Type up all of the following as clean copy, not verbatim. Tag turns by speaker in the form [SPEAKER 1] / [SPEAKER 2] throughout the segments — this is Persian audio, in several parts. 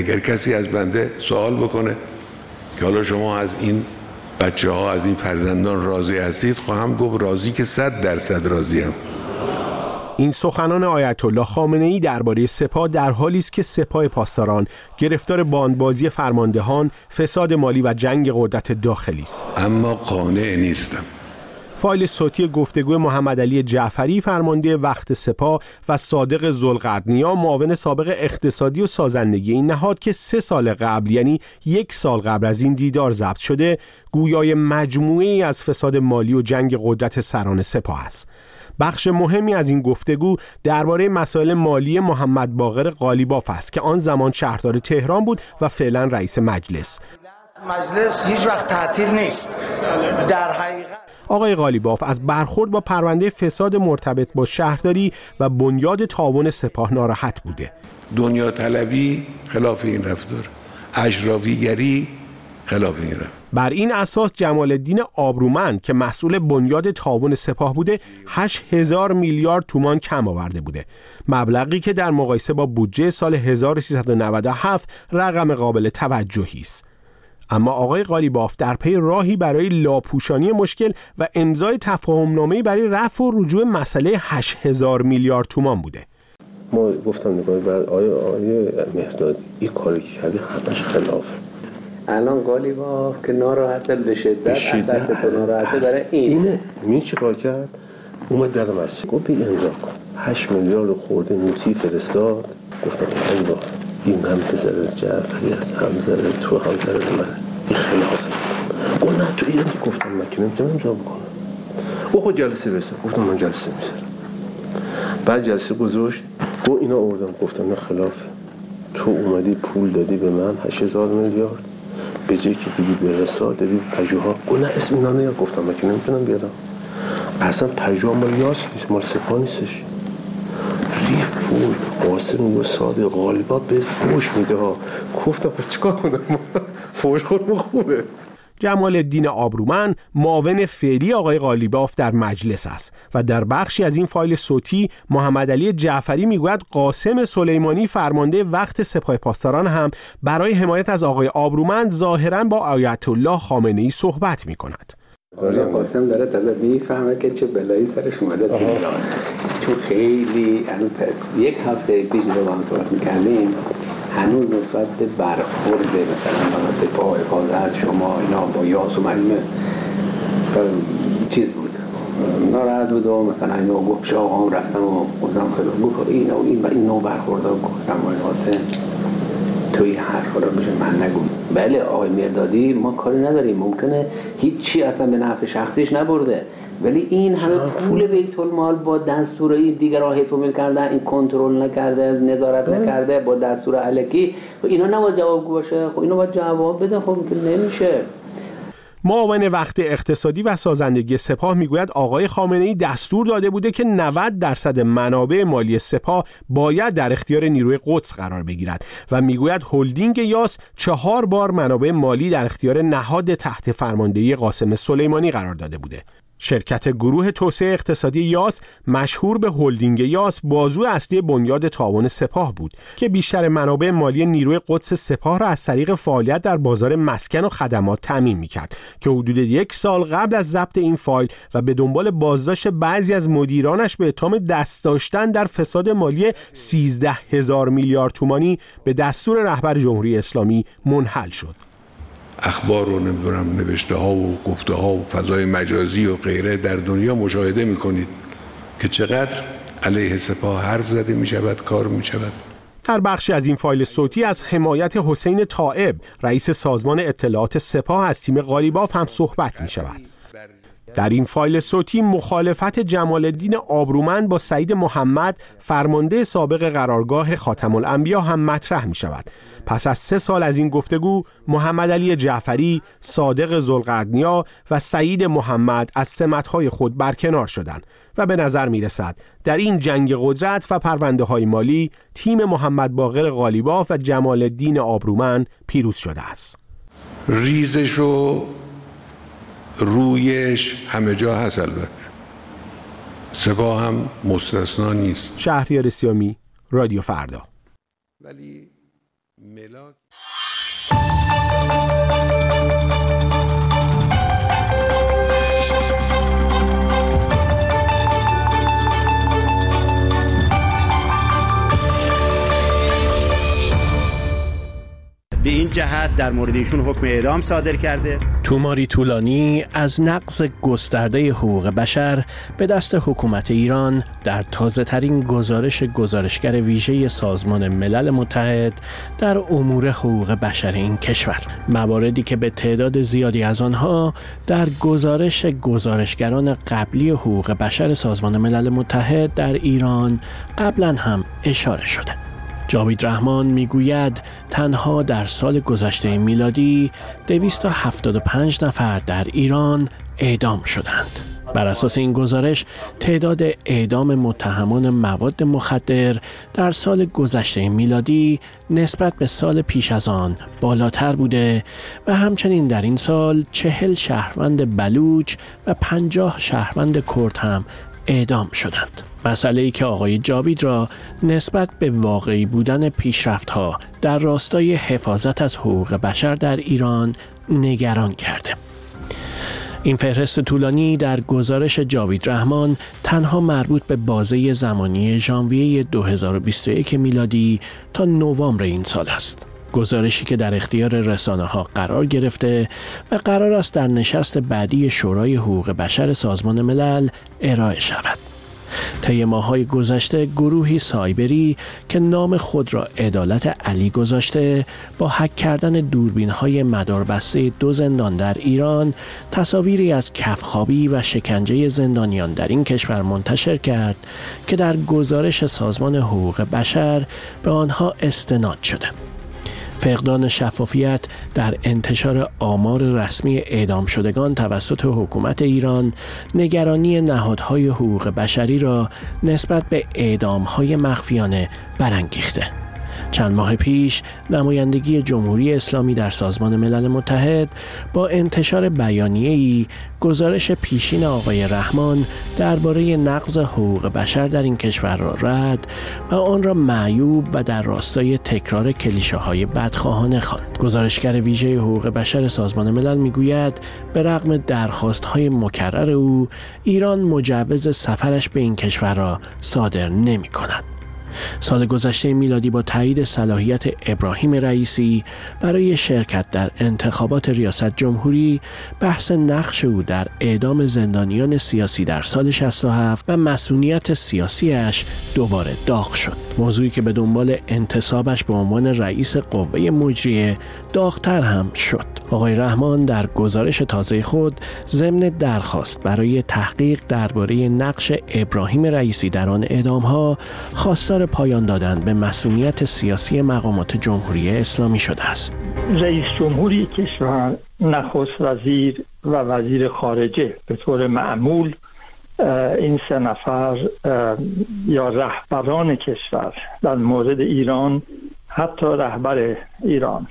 [SPEAKER 1] اگر کسی از بنده سوال بکنه که حالا شما از این بچه ها، از این فرزندان راضی هستید، خواهم گفت راضی که 100% راضیم.
[SPEAKER 2] این سخنان آیت الله خامنه‌ای درباره سپاه در حالی است که سپاه پاسداران گرفتار باندبازی فرماندهان، فساد مالی و جنگ قدرت داخلی است.
[SPEAKER 1] اما قانع نیستم.
[SPEAKER 2] فایل صوتی گفتگو محمدعلی جعفری فرمانده وقت سپاه و صادق ذوالقرنیا معاون سابق اقتصادی و سازندگی این نهاد که 3 سال قبل، یعنی 1 سال قبل از این دیدار ضبط شده، گویای مجموعه‌ای از فساد مالی و جنگ قدرت سران سپاه است. بخش مهمی از این گفتگو درباره مسائل مالی محمد باقر قالیباف است که آن زمان شهردار تهران بود و فعلا رئیس مجلس.
[SPEAKER 3] مجلس هیچ وقت تعطیل نیست. در حقیقت
[SPEAKER 2] آقای قالیباف از برخورد با پرونده فساد مرتبط با شهرداری و بنیاد تعاون سپاه ناراحت بوده.
[SPEAKER 1] دنیا طلبی خلاف این رفتار، اشرافیگری خلاف این رفتار.
[SPEAKER 2] بر این اساس جمال الدین آبرومند که مسئول بنیاد تعاون سپاه بوده 8000 میلیارد تومان کم آورده بوده، مبلغی که در مقایسه با بودجه سال 1397 رقم قابل توجهی است. اما آقای قالیباف در پی راهی برای لاپوشانی مشکل و امضای تفاهم‌نامه‌ای برای رفع و رجوع مسئله 8000 میلیارد تومان بوده.
[SPEAKER 4] ما گفتم نگاه بر آیه مهردادی این کاری که کردی همش خلافه.
[SPEAKER 5] الان قالیباف که ناراحته به شدت ناراحته داره
[SPEAKER 4] اینه می چه کار کرد؟ اومد در مسجد گفت بی امضا کن. 8 میلیارد خورده نوتی فرستاد. گفتم ای این هم پسر جعفری است، هم زره تو، هم زره من، این خلافه. گفت نه تو ایران گفتم من که نمیتونم امضا بکنم. او خود جلسه بسر. گفتم من جلسه میسرم. بعد جلسه گذاشت گفت اینا آوردم. گفتم نه خلافه. تو اومدی پول دادی به من 8000 میلیارد، به جایی که بگی به رسال دادی پژوها. گفت نه اسم اینا نیار. گفتم من که نمیتونم بیارم. اصلا پژوها مال یاس نیست، مال سپاه نیستش. فوش قاسم و صادق قالیباف به فوش میده ها. گفتم چیکار کنم؟ فوش خودمون خوبه.
[SPEAKER 2] جمال الدین آبرومند معاون فعلی آقای قالیباف در مجلس است و در بخشی از این فایل صوتی محمدعلی جعفری میگوید قاسم سلیمانی فرمانده وقت سپاه پاسداران هم برای حمایت از آقای آبرومند ظاهراً با آیت الله خامنه‌ای صحبت میکند.
[SPEAKER 5] قاسم داره تازه میفهمه که چه بلایی سرش اومده تو کلاس، چون خیلی یک هفته پیش رو با هم صحبت میکردیم، هنوز نسبت به برخورد مثلا با سپاه حفاظت شما اینا با یاس و معلومه چیز بود، ناراحت بود و مثلا اینو گفت شاه هم رفتم و گفتم خیلی گفت این نوع برخوردها گفتم قاسم توی حرف رو بشه من نگو. بله آقای مهردادی ما کاری نداریم، ممکنه هیچی اصلا به نفع شخصیش نبرده، ولی این همه پول بیت المال با دستور این دیگران حفظ و کردن، این کنترل نکرده، نظارت نکرده با دستور الکی، اینا نباید جوابگو باشه. خب اینو باید جواب بده. خب نمیشه.
[SPEAKER 2] معاون وقت اقتصادی و سازندگی سپاه میگوید آقای خامنه‌ای دستور داده بوده که 90% منابع مالی سپاه باید در اختیار نیروی قدس قرار بگیرد و میگوید هلدینگ یاس 4 بار منابع مالی در اختیار نهاد تحت فرماندهی قاسم سلیمانی قرار داده بوده. شرکت گروه توسعه اقتصادی یاس مشهور به هلدینگ یاس بازو اصلی بنیاد تعاون سپاه بود که بیشتر منابع مالی نیروی قدس سپاه را از طریق فعالیت در بازار مسکن و خدمات تامین می‌کرد که حدود 1 سال قبل از ضبط این فایل و به دنبال بازداشت بعضی از مدیرانش به اتهام دست داشتن در فساد مالی 13000 میلیارد تومانی به دستور رهبر جمهوری اسلامی منحل شد.
[SPEAKER 1] اخبار و نوشته ها و گفته ها و فضای مجازی و غیره در دنیا مشاهده میکنید که چقدر علیه سپاه حرف زده می شود، کار می شود.
[SPEAKER 2] در بخشی از این فایل صوتی از حمایت حسین طائب رئیس سازمان اطلاعات سپاه از تیم قالیباف هم صحبت می شود. در این فایل صوتی مخالفت جمال الدین آبرومند با سعید محمد فرمانده سابق قرارگاه خاتم الانبیا هم مطرح می شود. پس از 3 سال از این گفتگو محمدعلی جعفری، صادق ذوالقرنیا و سعید محمد از سمت‌های خود برکنار شدند و به نظر می رسد در این جنگ قدرت و پرونده های مالی تیم محمد باقر قالیباف و جمال الدین آبرومند پیروز شده است.
[SPEAKER 1] ریزش و رویش همه جا هست، البته سپاه هم مستثنا نیست.
[SPEAKER 2] شهریار سیامی، رادیو فردا.
[SPEAKER 1] ولی ملاک
[SPEAKER 6] به این جهت در مورد ایشون حکم اعدام صادر کرده.
[SPEAKER 7] توماری طولانی از نقض گسترده حقوق بشر به دست حکومت ایران در تازه‌ترین گزارشگر ویژه سازمان ملل متحد در امور حقوق بشر این کشور، مواردی که به تعداد زیادی از آنها در گزارشگران قبلی حقوق بشر سازمان ملل متحد در ایران قبلا هم اشاره شده. جاوید رحمان میگوید تنها در سال گذشته میلادی 275 نفر در ایران اعدام شدند. بر اساس این گزارش تعداد اعدام متهمان مواد مخدر در سال گذشته میلادی نسبت به سال پیش از آن بالاتر بوده و همچنین در این سال 40 شهروند بلوچ و 50 شهروند کرد هم اعدام شدند. مسئله‌ای که آقای جاوید را نسبت به واقعی بودن پیشرفت‌ها در راستای حفاظت از حقوق بشر در ایران نگران کرده. این فهرست طولانی در گزارش جاوید رحمان تنها مربوط به بازه زمانی ژانویه 2021 میلادی تا نوامبر این سال است. گزارشی که در اختیار رسانه‌ها قرار گرفته و قرار است در نشست بعدی شورای حقوق بشر سازمان ملل ارائه شود. طی ماه‌های گذشته گروهی سایبری که نام خود را عدالت علی گذاشته با هک کردن دوربین‌های مداربسته 2 زندان در ایران تصاویری از کفخوابی و شکنجه زندانیان در این کشور منتشر کرد که در گزارش سازمان حقوق بشر به آنها استناد شده. فقدان شفافیت در انتشار آمار رسمی اعدام شدگان توسط حکومت ایران نگرانی نهادهای حقوق بشری را نسبت به اعدام‌های مخفیانه برانگیخته. چند ماه پیش نمایندگی جمهوری اسلامی در سازمان ملل متحد با انتشار بیانیه‌ای گزارش پیشین آقای رحمان درباره نقض حقوق بشر در این کشور را رد و آن را معیوب و در راستای تکرار کلیشه‌های بدخواهانه خواند. گزارشگر ویژه حقوق بشر سازمان ملل میگوید به رغم درخواست‌های مکرر او، ایران مجوز سفرش به این کشور را صادر نمی‌کند. سال گذشته میلادی با تایید صلاحیت ابراهیم رئیسی برای شرکت در انتخابات ریاست جمهوری، بحث نقش او در اعدام زندانیان سیاسی در سال 67 و مسئولیت سیاسیش دوباره داغ شد. موضوعی که به دنبال انتصابش به عنوان رئیس قوه مجریه داغ‌تر هم شد. آقای رحمان در گزارش تازه خود ضمن درخواست برای تحقیق درباره نقش ابراهیم رئیسی در آن اعدام‌ها خواستار پایان دادن به مسئولیت سیاسی مقامات جمهوری اسلامی شده است.
[SPEAKER 8] رئیس جمهوری کشور، نخست وزیر و وزیر خارجه به طور معمول این 3 نفر یا رهبران کشور در مورد ایران، حتی رهبر ایران،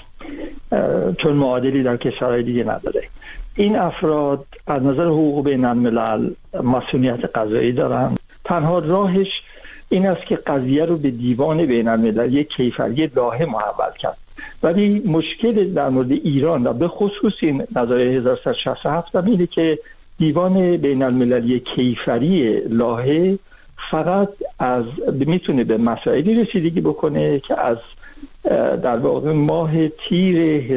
[SPEAKER 8] چون معادلی در کشورهای دیگه نداره، این افراد از نظر حقوق بین الملل مسئولیت قضایی دارن. تنها راهش این است که قضیه رو به دیوان بین الملل یک کیفری لاهه محول کرد. ولی مشکل در مورد ایران و به خصوص این نظریه 1367 اینه که دیوان بین المللی کیفری لاهه فقط میتونه به مسائلی رسیدگی بکنه که از در واقع ماه تیر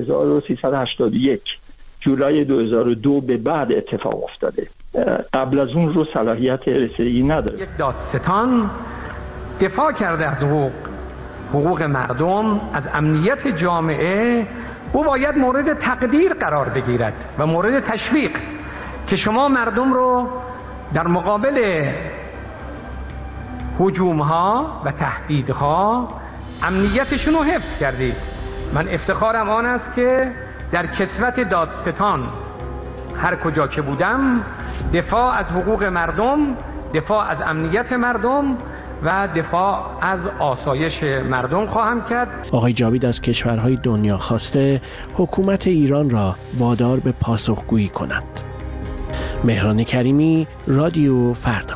[SPEAKER 8] 1381 جولای 2002 به بعد اتفاق افتاده. قبل از اون رو صلاحیت رسیدگی نداره.
[SPEAKER 9] یک دادستان دفاع کرده از حقوق مردم، از امنیت جامعه. او باید مورد تقدیر قرار بگیرد و مورد تشویق که شما مردم رو در مقابل هجوم‌ها و تهدیدها امنیتشون رو حفظ کردید. من افتخارم آن است که در کسوت دادستان هر کجا که بودم دفاع از حقوق مردم، دفاع از امنیت مردم و دفاع از آسایش مردم خواهم کرد.
[SPEAKER 7] آقای جاوید از کشورهای دنیا خواسته حکومت ایران را وادار به پاسخگویی کند. مهران کریمی، رادیو فردا.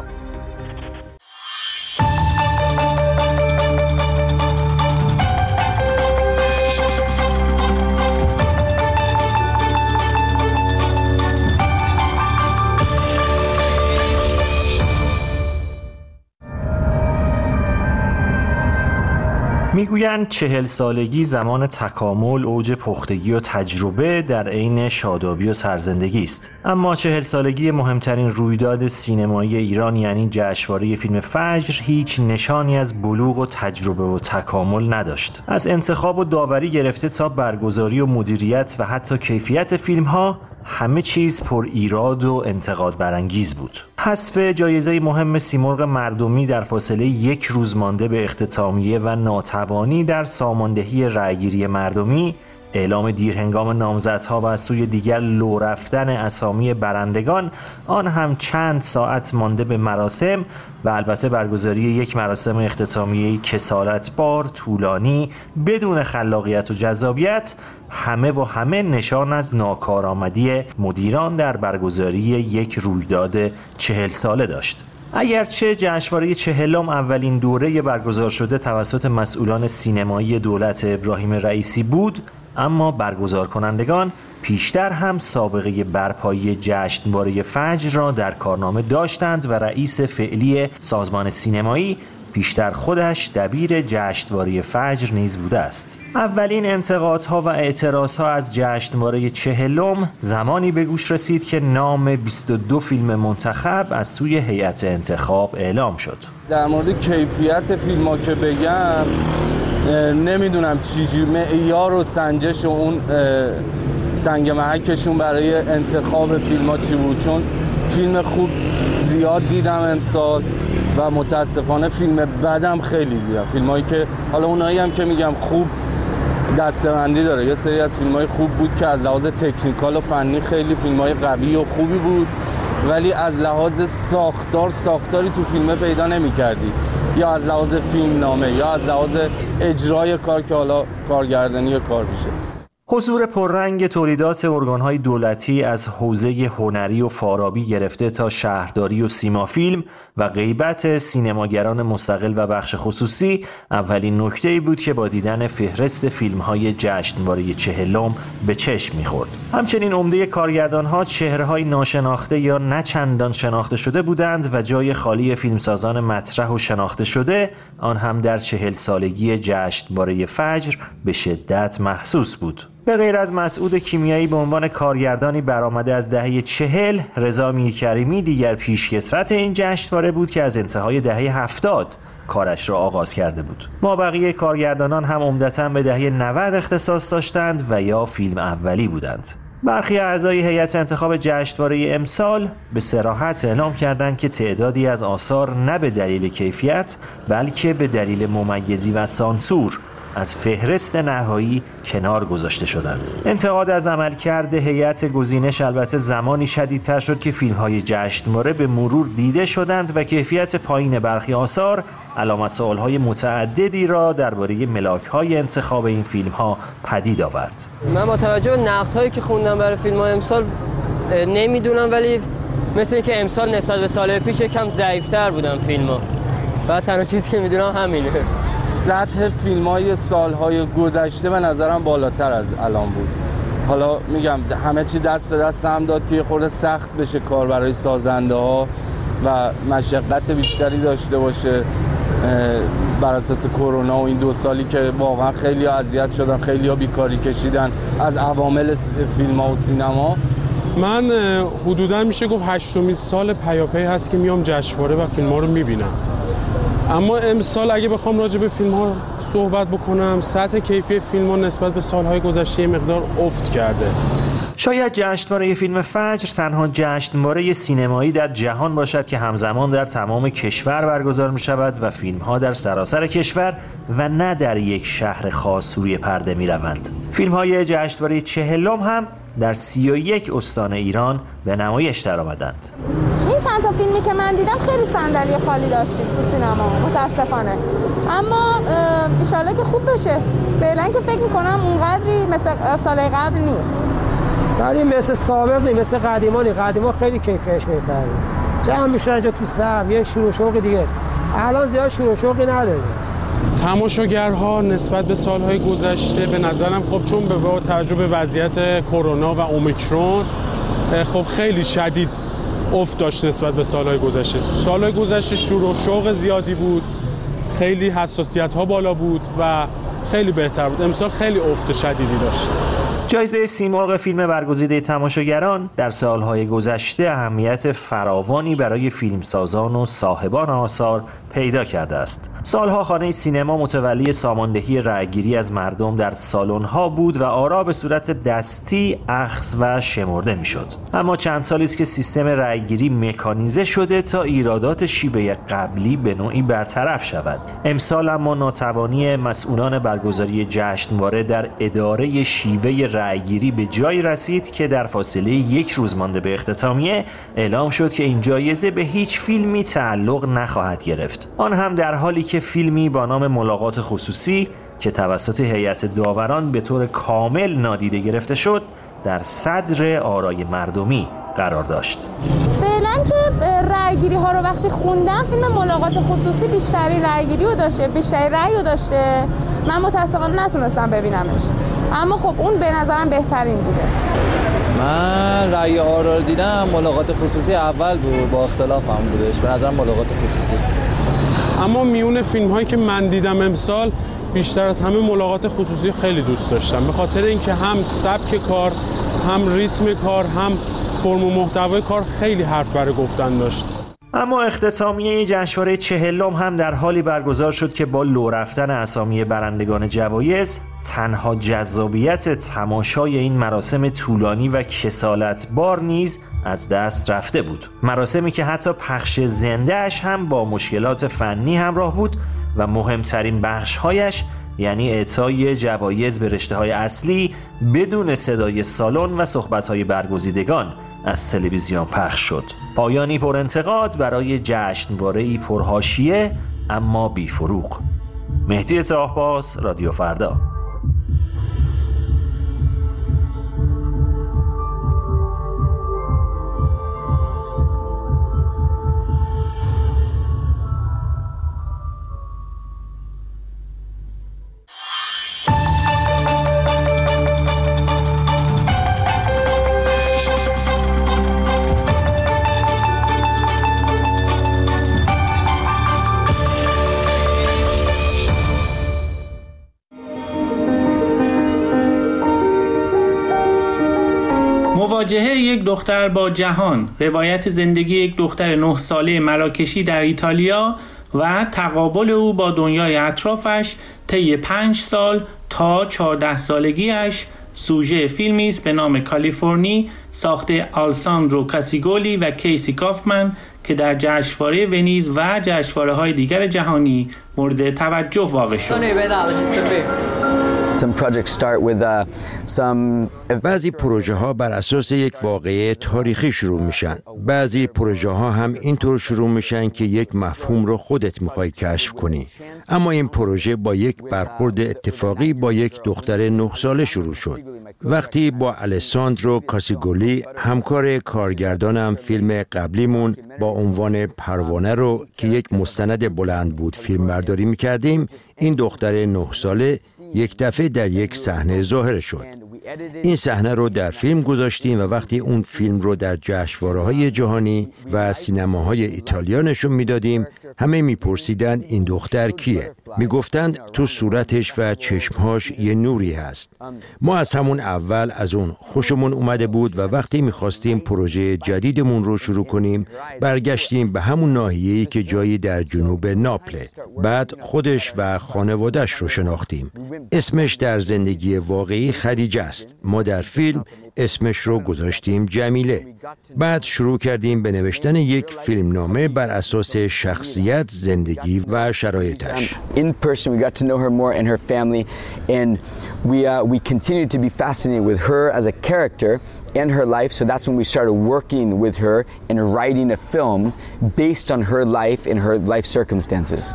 [SPEAKER 10] میگویند 40 سالگی زمان تکامل، اوج پختگی و تجربه در عین شادابی و سرزندگی است. اما 40 سالگی مهمترین رویداد سینمایی ایران یعنی جشنواره فیلم فجر هیچ نشانی از بلوغ و تجربه و تکامل نداشت. از انتخاب و داوری گرفته تا برگزاری و مدیریت و حتی کیفیت فیلم‌ها همه چیز پر ایراد و انتقاد برانگیز بود. حذف جایزه مهم سیمرغ مردمی در فاصله 1 روز مانده به اختتامیه و ناتوانی در ساماندهی رأیگیری مردمی، اعلام دیرهنگام نامزدها و از سوی دیگر لو رفتن اسامی برندگان، آن هم چند ساعت مانده به مراسم و البته برگزاری یک مراسم اختتامیه کسالتبار، طولانی، بدون خلاقیت و جذابیت، همه نشان از ناکارآمدی مدیران در برگزاری یک رویداد 40 ساله داشت. اگرچه جشنواره 40 اولین دوره برگزار شده توسط مسئولان سینمایی دولت ابراهیم رئیسی بود، اما برگزار کنندگان پیشتر هم سابقه برپایی جشنواره فجر را در کارنامه داشتند و رئیس فعلی سازمان سینمایی پیشتر خودش دبیر جشنواره فجر نیز بوده است. اولین انتقادها و اعتراضها از جشنواره 40 زمانی به گوش رسید که نام 22 فیلم منتخب از سوی هیئت انتخاب اعلام شد.
[SPEAKER 11] در مورد کیفیت فیلم‌ها که بگم، نمیدونم چیجی معیار و سنجش و اون سنگ محکشون برای انتخاب فیلم‌ها چی بود، چون فیلم خوب زیاد دیدم امسال و متاسفانه فیلم بدم خیلی دیدم. فیلمایی که حالا اونایی هم که میگم خوب دسته‌بندی داره، یه سری از فیلم‌های خوب بود که از لحاظ تکنیکال و فنی خیلی فیلم‌های قوی و خوبی بود، ولی از لحاظ ساختاری تو فیلمه پیدا نمی‌کردی، یا از لحاظ فیلمنامه یا از لحاظ اجرای کار که حالا کارگردانی یا کارپیشه.
[SPEAKER 10] حضور پررنگ تولیدات ارگان‌های دولتی از حوزه هنری و فارابی گرفته تا شهرداری و سیما فیلم و غیبت سینماگران مستقل و بخش خصوصی اولین نکته‌ای بود که با دیدن فهرست فیلم‌های جشنواره 40 به چشم می‌خورد. همچنین عمده کارگردان‌ها چهره‌های ناشناخته یا نه چندان شناخته شده بودند و جای خالی فیلمسازان مطرح و شناخته شده آن هم در 40 سالگی جشنواره فجر به شدت محسوس بود. به غیر از مسعود کیمیایی به عنوان کارگردانی برآمده از دهه 40، رضا میرکریمی دیگر پیشکسوت این جشنواره بود که از انتهای دهه 70 کارش را آغاز کرده بود. مابقی کارگردانان هم عمدتاً به دهه 90 اختصاص داشتند و یا فیلم اولی بودند. برخی اعضای هیئت انتخاب جشنواره امسال به صراحت اعلام کردند که تعدادی از آثار نه به دلیل کیفیت بلکه به دلیل ممیزی و سانسور از فهرست نهایی کنار گذاشته شدند. انتقاد از عملکرد هیئت گزینش البته زمانی شدیدتر شد که فیلم‌های جشنواره به مرور دیده شدند و کیفیت پایین برخی آثار علامت سوال‌های متعددی را درباره ملاک‌های انتخاب این فیلم‌ها پدید آورد.
[SPEAKER 12] من با توجه به نقدهایی که خوندم برای فیلم‌های امسال نمیدونم، ولی مثل اینکه امسال نسبت به سال پیش کم ضعیف‌تر بودن فیلم‌ها. و تنها چیزی که میدونم همینه.
[SPEAKER 11] سطح فیلم‌های سال‌های گذشته به نظرم بالاتر از الان بود. حالا میگم همه چی دست به دست هم داد که یه خورده سخت بشه کار برای سازنده‌ها و مشقت بیشتری داشته باشه بر اساس کرونا و این 2 سالی که واقعا خیلی اذیت شدن، خیلی بیکاری کشیدن از عوامل فیلم‌ها و سینما.
[SPEAKER 13] من حدوداً میشه گفت 8مین سال پیاپی هست که میام جشنواره و فیلم‌ها رو میبینم. اما امسال اگه بخوام راجع به فیلم‌ها صحبت بکنم، سطح کیفی فیلم‌ها نسبت به سال‌های گذشته مقدار افت کرده.
[SPEAKER 10] شاید جشنواره فیلم فجر تنها جشنواره سینمایی در جهان باشد که همزمان در تمام کشور برگزار می‌شود و فیلم‌ها در سراسر کشور و نه در یک شهر خاص روی پرده می‌روند. فیلم‌های جشنواره 40 هم در 31 استان ایران به نمایش درآمدند.
[SPEAKER 14] این چند تا فیلمی که من دیدم خیلی صندلی خالی داشتیم تو سینما متاسفانه، اما انشالله که خوب بشه. فعلا که فکر می‌کنم اونقدری مثل سال قبل نیست،
[SPEAKER 15] ولی مثل سابق نیست، مثل قدیما خیلی کیفیتش بهتره. جمع میشن اینجا تو صف، یه شور و شوق دیگه. الان زیاد شور و شوقی نداره.
[SPEAKER 13] تماشاگرها نسبت به سالهای گذشته به نظرم خب چون با توجه به وضعیت کرونا و اومیکرون خب خیلی شدید افت داشت نسبت به سالهای گذشته. سالهای گذشته شور و شوق زیادی بود، خیلی حساسیت ها بالا بود و خیلی بهتر بود. امسال خیلی افت شدیدی داشت.
[SPEAKER 10] جایزه سیمرغ فیلم برگزیده تماشاگران در سالهای گذشته اهمیت فراوانی برای فیلمسازان و صاحبان آثار پیدا کرده است. سالها خانه سینما متولی ساماندهی رأیگیری از مردم در سالن‌ها بود و آرا به صورت دستی اخذ و شمرده میشد. اما چند سالی است که سیستم رأیگیری مکانیزه شده تا ایرادات شیوه قبلی به نوعی برطرف شود. امسال اما ناتوانی مسئولان برگزاری جشنواره در اداره شیوه رأیگیری به جای رسید که در فاصله 1 روز مانده به اختتامیه اعلام شد که این جایزه به هیچ فیلمی تعلق نخواهد گرفت. آن هم در حالی که فیلمی با نام ملاقات خصوصی که توسط هیئت داوران به طور کامل نادیده گرفته شد در صدر آرای مردمی قرار داشت.
[SPEAKER 14] فعلا که رأیگیری ها رو وقتی خوندم فیلم ملاقات خصوصی بیشتری رأیگیری رو داشته، بیشتری رأی رو داشته. من متاسفانه نتونستم ببینمش، اما خب اون به نظرم بهترین بوده.
[SPEAKER 16] من رأی آرا رو دیدم، ملاقات خصوصی اول بود، با اختلاف هم بودش، به نظرم ملاقات خصوصی.
[SPEAKER 13] اما میون فیلم هایی که من دیدم امسال بیشتر از همه ملاقات خصوصی خیلی دوست داشتم، به خاطر اینکه هم سبک کار، هم ریتم کار، هم فرم و محتوای کار خیلی حرف برای گفتن داشت.
[SPEAKER 10] اما اختتامیه جشنواره 40 هم در حالی برگزار شد که با لو رفتن اسامی برندگان جوایز تنها جذابیت تماشای این مراسم طولانی و کسالتبار نیز از دست رفته بود. مراسمی که حتی پخش زنده‌اش هم با مشکلات فنی همراه بود و مهمترین بخش‌هایش یعنی اعطای جوایز به رشته‌های اصلی بدون صدای سالن و صحبت‌های برگزیدگان از تلویزیون پخش شد. پایانی پر انتقاد برای جشنواره‌ای پرحاشیه اما بی فروغ. مهدی طاهباز، رادیو فردا.
[SPEAKER 17] مواجهه یک دختر با جهان، روایت زندگی یک دختر 9 ساله مراکشی در ایتالیا و تقابل او با دنیای اطرافش طی 5 سال تا 14 سالگیش سوژه فیلمی است به نام کالیفرنی ساخته آلساندرو کاسیگولی و کیسی کافمن که در جشنواره ونیز و جشنواره‌های دیگر جهانی مورد توجه واقع شد.
[SPEAKER 18] بعضی پروژه ها بر اساس یک واقعه تاریخی شروع میشن. بعضی پروژه ها هم اینطور شروع میشن که یک مفهوم رو خودت میخوای کشف کنی. اما این پروژه با یک برخورد اتفاقی با یک دختر 9 ساله شروع شد. وقتی با الساندرو کاسیگولی همکار کارگردانم فیلم قبلیمون با عنوان پروانه رو که یک مستند بلند بود فیلم برداری میکردیم، این دختر 9 ساله یک دفعه در یک صحنه ظاهر شد. این صحنه رو در فیلم گذاشتیم و وقتی اون فیلم رو در جشنواره‌های جهانی و سینماهای ایتالیا نشون میدادیم، همه میپرسیدند این دختر کیه؟ میگفتند تو صورتش و چشمهاش یه نوری هست. ما از همون اول از اون خوشمون اومده بود و وقتی میخواستیم پروژه جدیدمون رو شروع کنیم، برگشتیم به همون ناحیه‌ای که جایی در جنوب ناپله. بعد خودش و خانواده‌اش رو شناختیم. اسمش در زندگی واقعی خدیجه است. ما در فیلم اسمش رو گذاشتیم جمیله. بعد شروع کردیم به نوشتن یک فیلمنامه بر اساس شخصیت، زندگی و شرایطش.
[SPEAKER 19] In person we got to know her more and her family and we continued to be fascinated with her as a character and her life, so that's when we started working with her and writing a film based on her life and her life circumstances.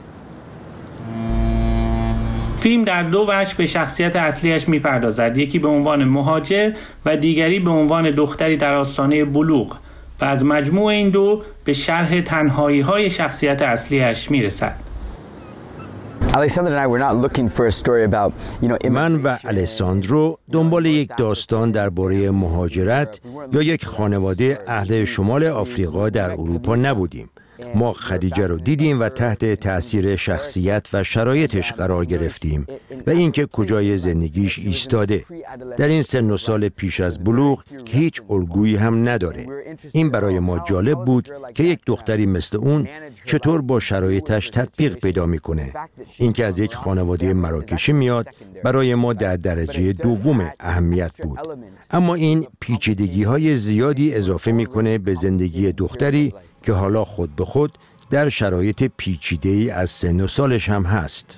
[SPEAKER 17] فیلم در 2 وجه به شخصیت اصلیش میپردازد، یکی به عنوان مهاجر و دیگری به عنوان دختری در آستانه بلوغ و از مجموع این دو به شرح تنهایی‌های شخصیت اصلیش میرسد.
[SPEAKER 18] من و الساندرو دنبال یک داستان درباره مهاجرت یا یک خانواده اهل شمال آفریقا در اروپا نبودیم. ما خدیجه رو دیدیم و تحت تأثیر شخصیت و شرایطش قرار گرفتیم و اینکه کجای زندگیش ایستاده در این سن و سال پیش از بلوغ که هیچ الگویی هم نداره. این برای ما جالب بود که یک دختری مثل اون چطور با شرایطش تطبیق پیدا میکنه. اینکه از یک خانواده مراکشی میاد برای ما در درجه دوم اهمیت بود. اما این پیچیدگی‌های زیادی اضافه میکنه به زندگی دختری که حالا خود به خود در شرایط پیچیده‌ای از سن و سالش هم هست.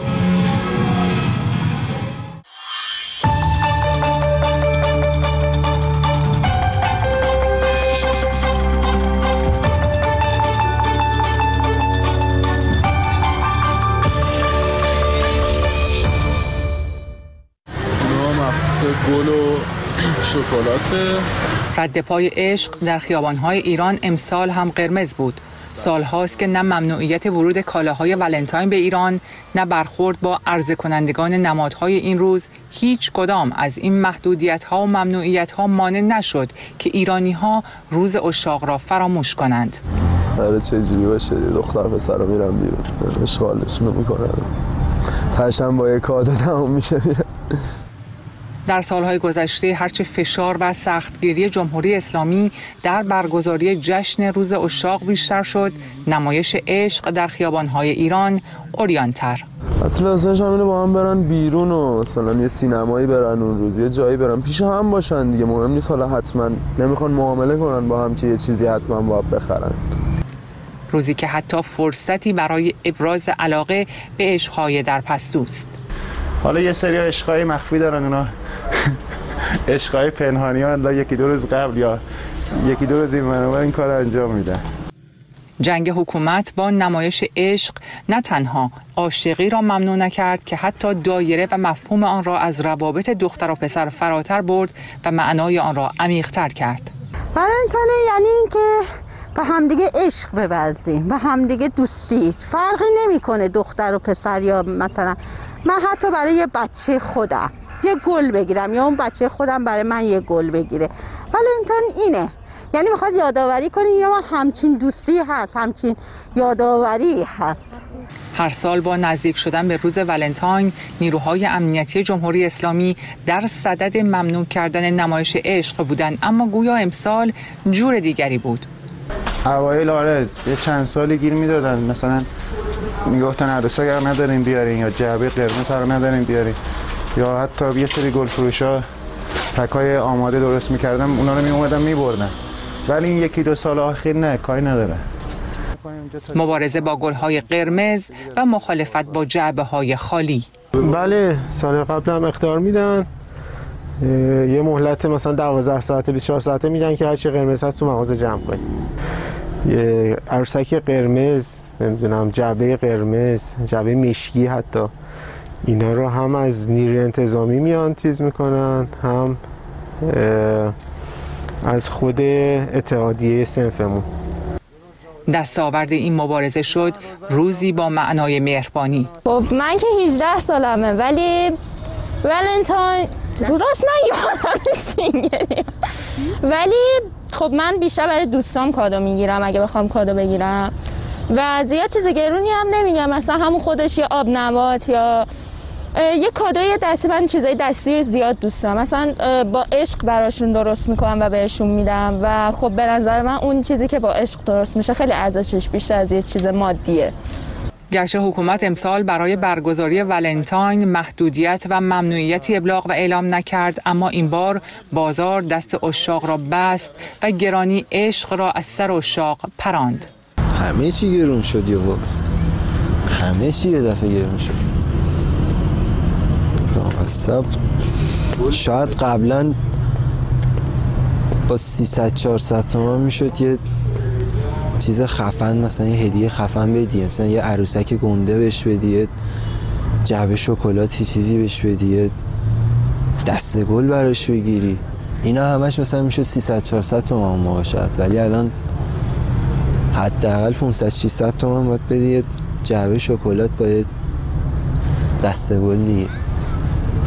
[SPEAKER 11] گل و شکلات.
[SPEAKER 20] رد پای عشق در خیابان‌های ایران امسال هم قرمز بود. سالهاست که نه ممنوعیت ورود کالاهای ولنتاین به ایران، نه برخورد با عرضه کنندگان نمادهای این روز، هیچ کدام از این محدودیت‌ها و ممنوعیت‌ها مانع نشد که ایرانی‌ها روز عشاق را فراموش کنند.
[SPEAKER 21] آره چجوری باشه دختر پسرا میرن بیرون اشغالشون میکنن، تاشم با یک کادو تموم میشه.
[SPEAKER 20] در سالهای گذشته هرچه فشار و سختگیری جمهوری اسلامی در برگزاری جشن روز عشاق بیشتر شد، نمایش عشق در خیابان‌های ایران عریان‌تر.
[SPEAKER 21] اصلا همینه با هم برن بیرون و مثلا یه سینمایی برن اون روز، یه جایی برن پیش هم باشن دیگه، مهم نیست حالا حتما نمیخوان معامله کنن با هم که یه چیزی حتما باید بخرن.
[SPEAKER 20] روزی که حتی فرصتی برای ابراز علاقه به عشق‌های در پستوست.
[SPEAKER 6] حالا یه سری عشقای مخفی دارن، اونا عشقای پنهانی ها، یکی دو روز قبل یا یکی دو روز این کار انجام میدن.
[SPEAKER 20] جنگ حکومت با نمایش عشق نه تنها عاشقی را ممنوع نکرد که حتی دایره و مفهوم آن را از روابط دختر و پسر فراتر برد و معنای آن را عمیق‌تر کرد.
[SPEAKER 22] ولنتاین یعنی اینکه به همدیگه عشق بورزیم، به همدیگه دوستی، فرقی نمیکنه دختر و پسر، یا مثلا من حتی برای یه بچه خودم یه گل بگیرم یا اون بچه خودم برای من یه گل بگیره. ولنتاین اینه، یعنی میخواد یادآوری کنی یا همچین دوستی هست، همچین یادآوری هست.
[SPEAKER 20] هر سال با نزدیک شدن به روز ولنتاین، نیروهای امنیتی جمهوری اسلامی در صدد ممنوع کردن نمایش عشق بودند، اما گویا امسال جور دیگری بود.
[SPEAKER 6] اوایل آره یه چند سالی گیر میدادن، مثلا میگفتن عروسا اگر ندارین بیارین یا جعبه قرمز رو ندارین بیارین، یا حتی یه سری گل فروشا پکای آماده درست میکردن اونا رو میومدن میبردن، ولی این یکی دو سال اخیر نه، کاری نداره.
[SPEAKER 20] مبارزه با گل‌های قرمز و مخالفت با جعبه‌های خالی.
[SPEAKER 23] بله سال قبل هم اخطار میدن، یه مهلت مثلا 12 ساعته 24 ساعته میدن که هرچی قرمز هست تو مغازه جمع کنی. عروسک قرمز، نمیدونم جعبه قرمز، جعبه مشکی، حتی اینا رو هم از نیروی انتظامی میان تیز میکنن، هم از خود اتحادیه صنفمون.
[SPEAKER 20] دستاورد این مبارزه شد روزی با معنای مهربانی.
[SPEAKER 14] خب من که 18 سالمه، ولی ولنتاین راست من یادم سینگلیم، ولی خب من بیشتر برای دوستام کادو میگیرم اگه بخوام کادو بگیرم و زیاد چیز گرونی هم نمیگم، مثلا همون خودش یه آب نبات یا یه کادوی دستی. من چیزای دستی زیاد دوست دارم، مثلا با عشق براشون درست میکنم و بهشون میدم و خب به نظر من اون چیزی که با عشق درست میشه خیلی ارزشش بیشتر از یه چیز مادیه.
[SPEAKER 20] گرچه حکومت امسال برای برگزاری ولنتاین محدودیت و ممنوعیتی ابلاغ و اعلام نکرد، اما این بار بازار دست عشاق را بست و گرانی عشق را از سر عشاق پراند.
[SPEAKER 21] همه چی گرون شد یهو، همه چی یه دفعه گرون شد. شاید قبلا با 300-400 تومان میشد یه چیز خفن، مثلا یه هدیه خفن بدی، مثلا یه عروسک گنده بهش بدی، یه جعبه شکلاتی چیزی بهش بدی، یه دسته گل براش بگیری، اینا همش مثلا میشد 300-400 تومان موقع شد، ولی الان حداقل 500-600 تومان باید بدی یه جعبه شکلات با یه دسته گل دیگه.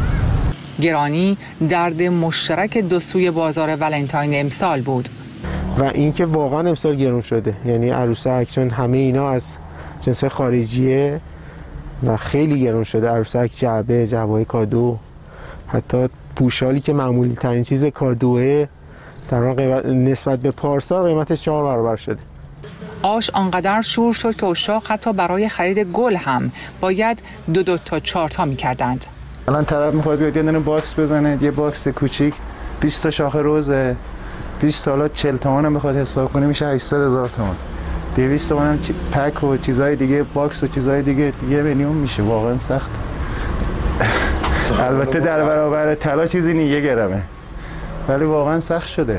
[SPEAKER 20] گرانی درد مشترک دو سوی بازار ولنتاین امسال بود.
[SPEAKER 23] و اینکه واقعا امسال گرون شده، یعنی عروسک چون همه اینا از جنس خارجیه و خیلی گرون شده. عروسک جعبه‌های کادو، حتی پوشالی که معمولی ترین چیز کادوه در واقع قیمت نسبت به پارسال قیمتش 4 برابر شده.
[SPEAKER 20] آش آنقدر شور شد که اشاق حتی برای خرید گل هم باید 2 تا 4 تا می‌کردند.
[SPEAKER 6] الان طرف میخواد بیاد یه دونه باکس بزنه، یه باکس کوچیک 20 تا شاخه روزه، 20 تا 40 تومن هم بخواد حساب کنه میشه 800,000 تومان. 200 تومن هم پک و چیزای دیگه، باکس و چیزای دیگه 1 میلیون میشه. واقعا سخت. البته در برابر طلا چیزی نیست 1 گرمه، ولی واقعا سخت شده.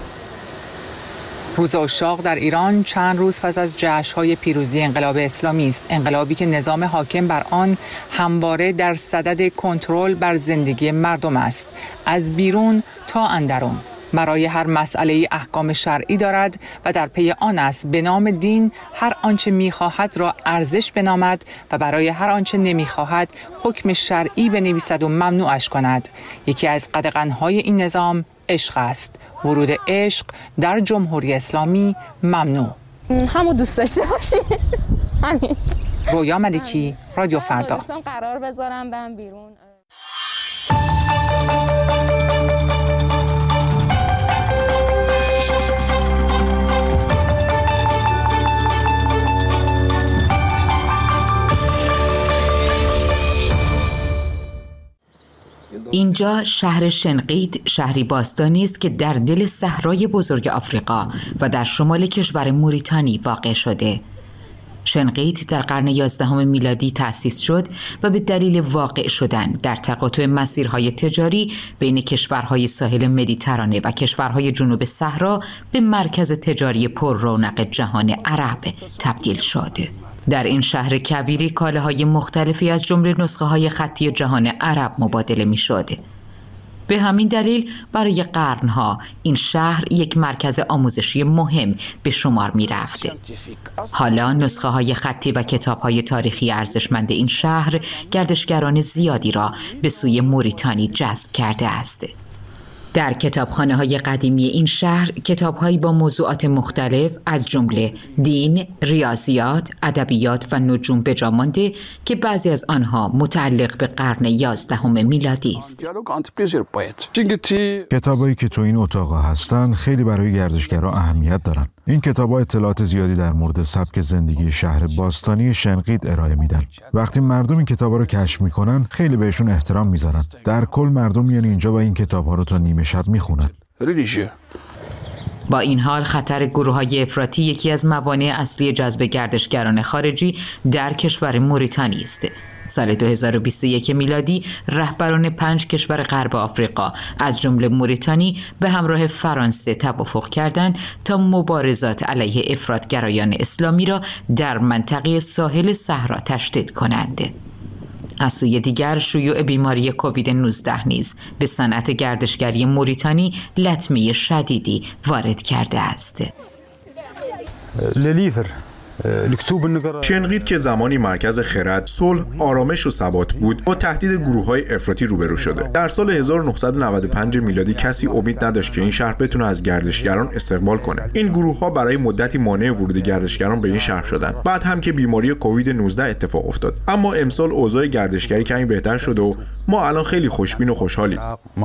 [SPEAKER 20] روز اشاق در ایران چند روز پس از جشن‌های پیروزی انقلاب اسلامی است، انقلابی که نظام حاکم بر آن همواره در صدد کنترل بر زندگی مردم است، از بیرون تا اندرون. برای هر مسئله احکام شرعی دارد و در پی آن است به نام دین هر آنچه می‌خواهد را ارزش بنامد و برای هر آنچه نمی‌خواهد حکم شرعی بنویسد و ممنوعش کند. یکی از قدغن‌های این نظام عشق است. ورود عشق در جمهوری اسلامی ممنوع.
[SPEAKER 14] همو دوست داشته باشی. همین.
[SPEAKER 20] رویا ملکی، رادیو فردا.
[SPEAKER 14] قرار بذارم برم بیرون.
[SPEAKER 3] اینجا شهر شنقیط شهری باستانی است که در دل صحرای بزرگ آفریقا و در شمال کشور موریتانی واقع شده. شنقیط در قرن 11 میلادی تأسیس شد و به دلیل واقع شدن در تقاطع مسیرهای تجاری بین کشورهای ساحل مدیترانه و کشورهای جنوب صحرا به مرکز تجاری پر رونق جهان عرب تبدیل شد. در این شهر کویری کالاهای مختلفی از جمله نسخه‌های خطی جهان عرب مبادله می‌شد. به همین دلیل برای قرنها این شهر یک مرکز آموزشی مهم به شمار می‌رفت. حالا نسخه‌های خطی و کتاب‌های تاریخی ارزشمند این شهر گردشگران زیادی را به سوی موریتانی جذب کرده است. در کتابخانه‌های قدیمی این شهر کتاب‌هایی با موضوعات مختلف از جمله دین، ریاضیات، ادبیات و نجوم به جا مانده که بعضی از آنها متعلق به قرن 11 میلادی است.
[SPEAKER 4] کتابایی که تو این اتاق‌ها هستند خیلی برای گردشگران اهمیت دارن. این کتاب‌ها اطلاعات زیادی در مورد سبک زندگی شهر باستانی شنقیط ارائه میدن. وقتی مردم این کتاب‌ها رو کشف میکنن خیلی بهشون احترام میذارن. در کل مردم میان اینجا و این کتاب‌ها رو تا نیمه شب میخونن.
[SPEAKER 3] با این حال خطر گروه‌های افراطی یکی از موانع اصلی جذب گردشگران خارجی در کشور موریتانی است. سال 2021 میلادی رهبران 5 کشور غرب آفریقا از جمله موریتانی به همراه فرانسه توافق کردند تا مبارزات علیه افراطگرایان اسلامی را در منطقه ساحل صحرا تشدید کنند. از سوی دیگر شیوع بیماری کووید 19 نیز به صنعت گردشگری موریتانی لطمه شدیدی وارد کرده است.
[SPEAKER 5] شنقیط که زمانی مرکز خرد، صلح، آرامش و ثبات بود، با تهدید گروه‌های افراطی روبرو شده. در سال 1995 میلادی کسی امید نداشت که این شهر بتونه از گردشگران استقبال کنه. این گروه‌ها برای مدتی مانع ورود گردشگران به این شهر شدند. بعد هم که بیماری کووید 19 اتفاق افتاد. اما امسال اوضاع گردشگری کمی بهتر شده و ما الان خیلی خوشبین و خوشحالیم.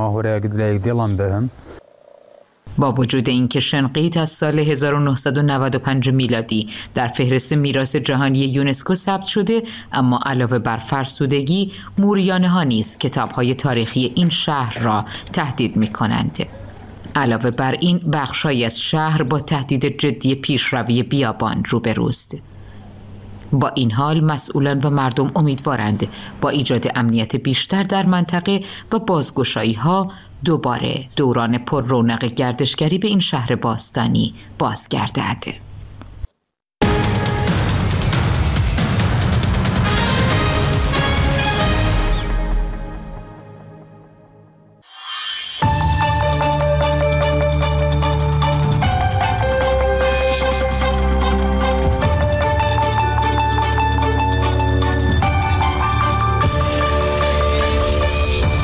[SPEAKER 3] با وجود اینکه شنقیط از سال 1995 میلادی در فهرست میراث جهانی یونسکو ثبت شده، اما علاوه بر فرسودگی، موریانه‌ها نیز کتاب‌های تاریخی این شهر را تهدید می‌کنند. علاوه بر این، بخش‌هایی از شهر با تهدید جدی پیشروی بیابان روبروست. با این حال مسئولان و مردم امیدوارند با ایجاد امنیت بیشتر در منطقه و بازگشایی‌ها دوباره دوران پر رونق گردشگری به این شهر باستانی بازگردد.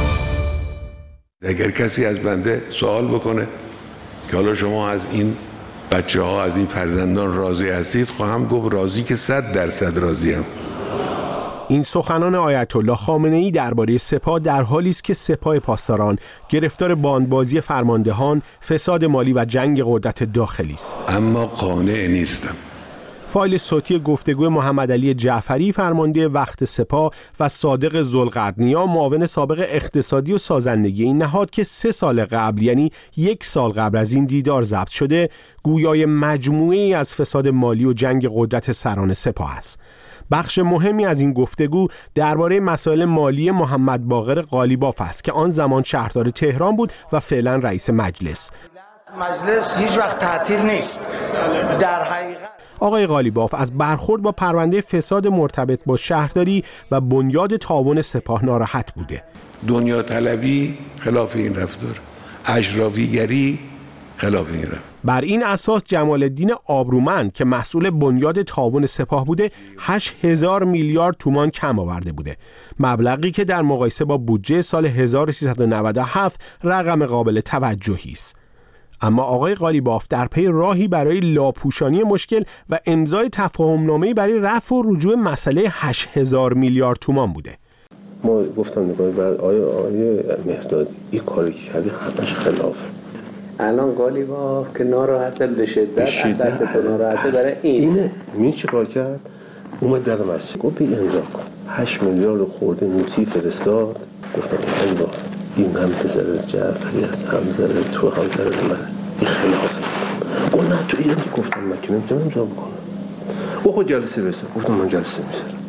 [SPEAKER 1] اگر کسی از بنده سوال بکنه که حالا شما از این بچه ها از این فرزندان راضی هستید؟ خواهم گفت راضی که 100% راضیم.
[SPEAKER 2] این سخنان آیت الله خامنه‌ای درباره سپاه در حالی است که سپاه پاسداران گرفتار باندبازی فرماندهان، فساد مالی و جنگ قدرت داخلی است.
[SPEAKER 1] اما قانع نیستم.
[SPEAKER 2] فایل صوتی گفتگو محمدعلی جعفری فرمانده وقت سپاه و صادق ذوالقرنیا معاون سابق اقتصادی و سازندگی این نهاد که 3 سال قبل یعنی 1 سال قبل از این دیدار ضبط شده گویای مجموعه‌ای از فساد مالی و جنگ قدرت سران سپاه است. بخش مهمی از این گفتگو درباره مسائل مالی محمد باقر قالیباف است که آن زمان شهردار تهران بود و فعلا رئیس مجلس.
[SPEAKER 8] مجلس هیچ وقت تعطیل نیست. در حقیقت
[SPEAKER 2] آقای قالیباف از برخورد با پرونده فساد مرتبط با شهرداری و بنیاد تعاون سپاه ناراحت بوده.
[SPEAKER 1] دنیا طلبی خلاف این رفتار، اشرافیگری خلاف این رفتار.
[SPEAKER 2] بر این اساس جمال الدین آبرومند که مسئول بنیاد تعاون سپاه بوده 8000 میلیارد تومان کم آورده بوده، مبلغی که در مقایسه با بودجه سال 1397 رقم قابل توجهی است. اما آقای قالیباف در پی راهی برای لاپوشانی مشکل و امضای تفاهمنامه‌ای برای رفع و رجوع مسئله 8000 میلیارد تومان بوده.
[SPEAKER 9] ما گفتم نگاه بر آیه مهردادی این کاری که کردی همش خلافه.
[SPEAKER 24] الان قالیباف که ناراحته به شدت ناراحته برای
[SPEAKER 9] اینه. می چه کار کرد؟ اومد در مسجد گفت بی امضا کن. 8 میلیارد خورده موتی فرستاد. گفتم امضا این هم پسر جعفری است، هم زره تو هم زره من، این خلافه. اون نه تو ایران که گفتم من که نمیتونم امضا بکنم. او خود جلسه بسه. گفتم من جلسه میسرم.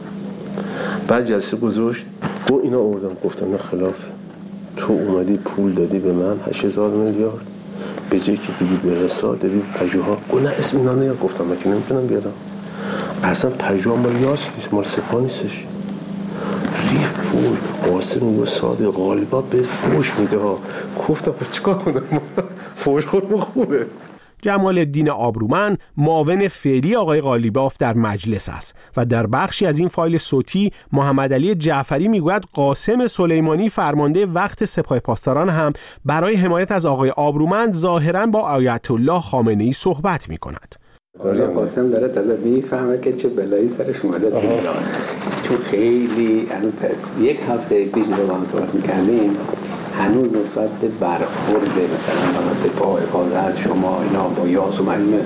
[SPEAKER 9] بعد جلسه گذاشت گفت اینا آوردم. گفتم نه خلافه. تو اومدی پول دادی به من 8000 میلیارد به جایی که بگی به رسا دادی پژوها. گفت نه اسم اینا نیار. گفتم من که نمیتونم بیارم. اصلا پژوها مال یاس نیست، مال سپاه نیستش. فوش قاسم و صادق قالیباف به فوش میده ها. گفتم چیکار کنم؟ فوش خودم خوبه.
[SPEAKER 2] جمال الدین آبرومند معاون فعلی آقای قالیباف در مجلس است و در بخشی از این فایل صوتی محمدعلی جعفری میگوید قاسم سلیمانی فرمانده وقت سپاه پاسداران هم برای حمایت از آقای آبرومند ظاهراً با آیت الله خامنه‌ای صحبت میکند.
[SPEAKER 24] قاسم داره تازه میفهمه که چه بلایی سرش اومده چون خیلی یک هفته پیش با هم صحبت میکردیم هنوز نسبت به برخورد مثلا سپاه حفاظت شما اینا با یاس و معلومه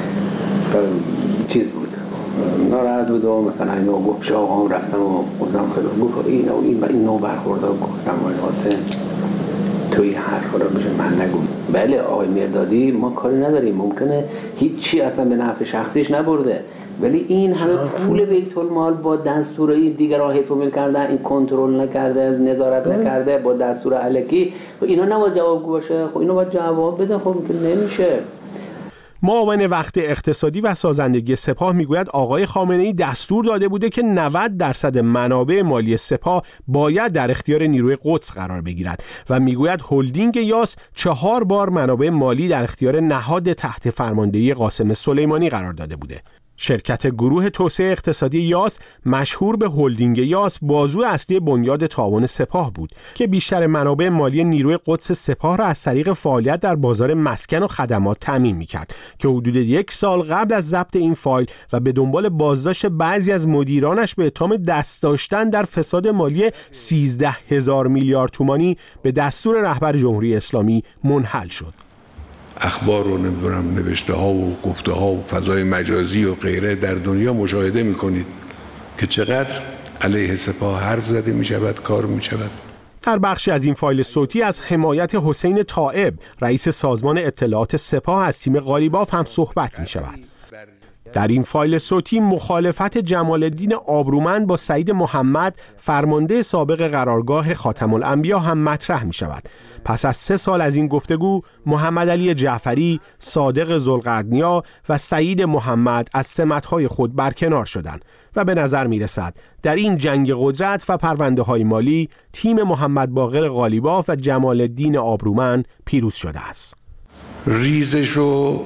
[SPEAKER 24] چیز بود ناراحت بود و مثلا اینا گفت شاه هم رفتم و خودم خیلی گفت این و این نوع برخورد ها گفتم آقای قاسم توی حرف رو بشه من نگو. بله آقای مهردادی ما کاری نداریم، ممکنه هیچی اصلا به نفع شخصیش نبرده ولی این همه پول بیت المال با دستور این دیگران حفظ و ملک کردن، این کنترل نکرده، نظارت نکرده با دستور الکی، اینا نباید جوابگو باشه. خب اینا باید جواب بده. خب که نمیشه.
[SPEAKER 2] معاون وقت اقتصادی و سازندگی سپاه میگوید آقای خامنه‌ای دستور داده بوده که 90% منابع مالی سپاه باید در اختیار نیروی قدس قرار بگیرد و میگوید هلدینگ یاس 4 بار منابع مالی در اختیار نهاد تحت فرماندهی قاسم سلیمانی قرار داده بوده. شرکت گروه توسعه اقتصادی یاس مشهور به هلدینگ یاس بازو اصلی بنیاد تعاون سپاه بود که بیشتر منابع مالی نیروی قدس سپاه را از طریق فعالیت در بازار مسکن و خدمات تامین می‌کرد که حدود 1 سال قبل از ضبط این فایل و به دنبال بازداشت بعضی از مدیرانش به اتهام دست داشتن در فساد مالی 13000 میلیارد تومانی به دستور رهبر جمهوری اسلامی منحل شد.
[SPEAKER 1] اخبار و نوشته ها و گفته ها و فضای مجازی و غیره در دنیا مشاهده میکنید که چقدر علیه سپاه حرف زده می شود، کار می شود.
[SPEAKER 2] در بخشی از این فایل صوتی از حمایت حسین طائب رئیس سازمان اطلاعات سپاه از تیم قالیباف هم صحبت می شود. در این فایل صوتی مخالفت جمال الدین آبرومند با سعید محمد فرمانده سابق قرارگاه خاتم الانبیا هم مطرح می شود. پس از 3 سال از این گفتگو محمدعلی جعفری، صادق ذوالقرنیا و سعید محمد از سمت‌های خود برکنار شدند و به نظر می رسد در این جنگ قدرت و پرونده‌های مالی تیم محمد باقر قالیباف و جمال الدین آبرومند پیروز شده است.
[SPEAKER 1] ریزش و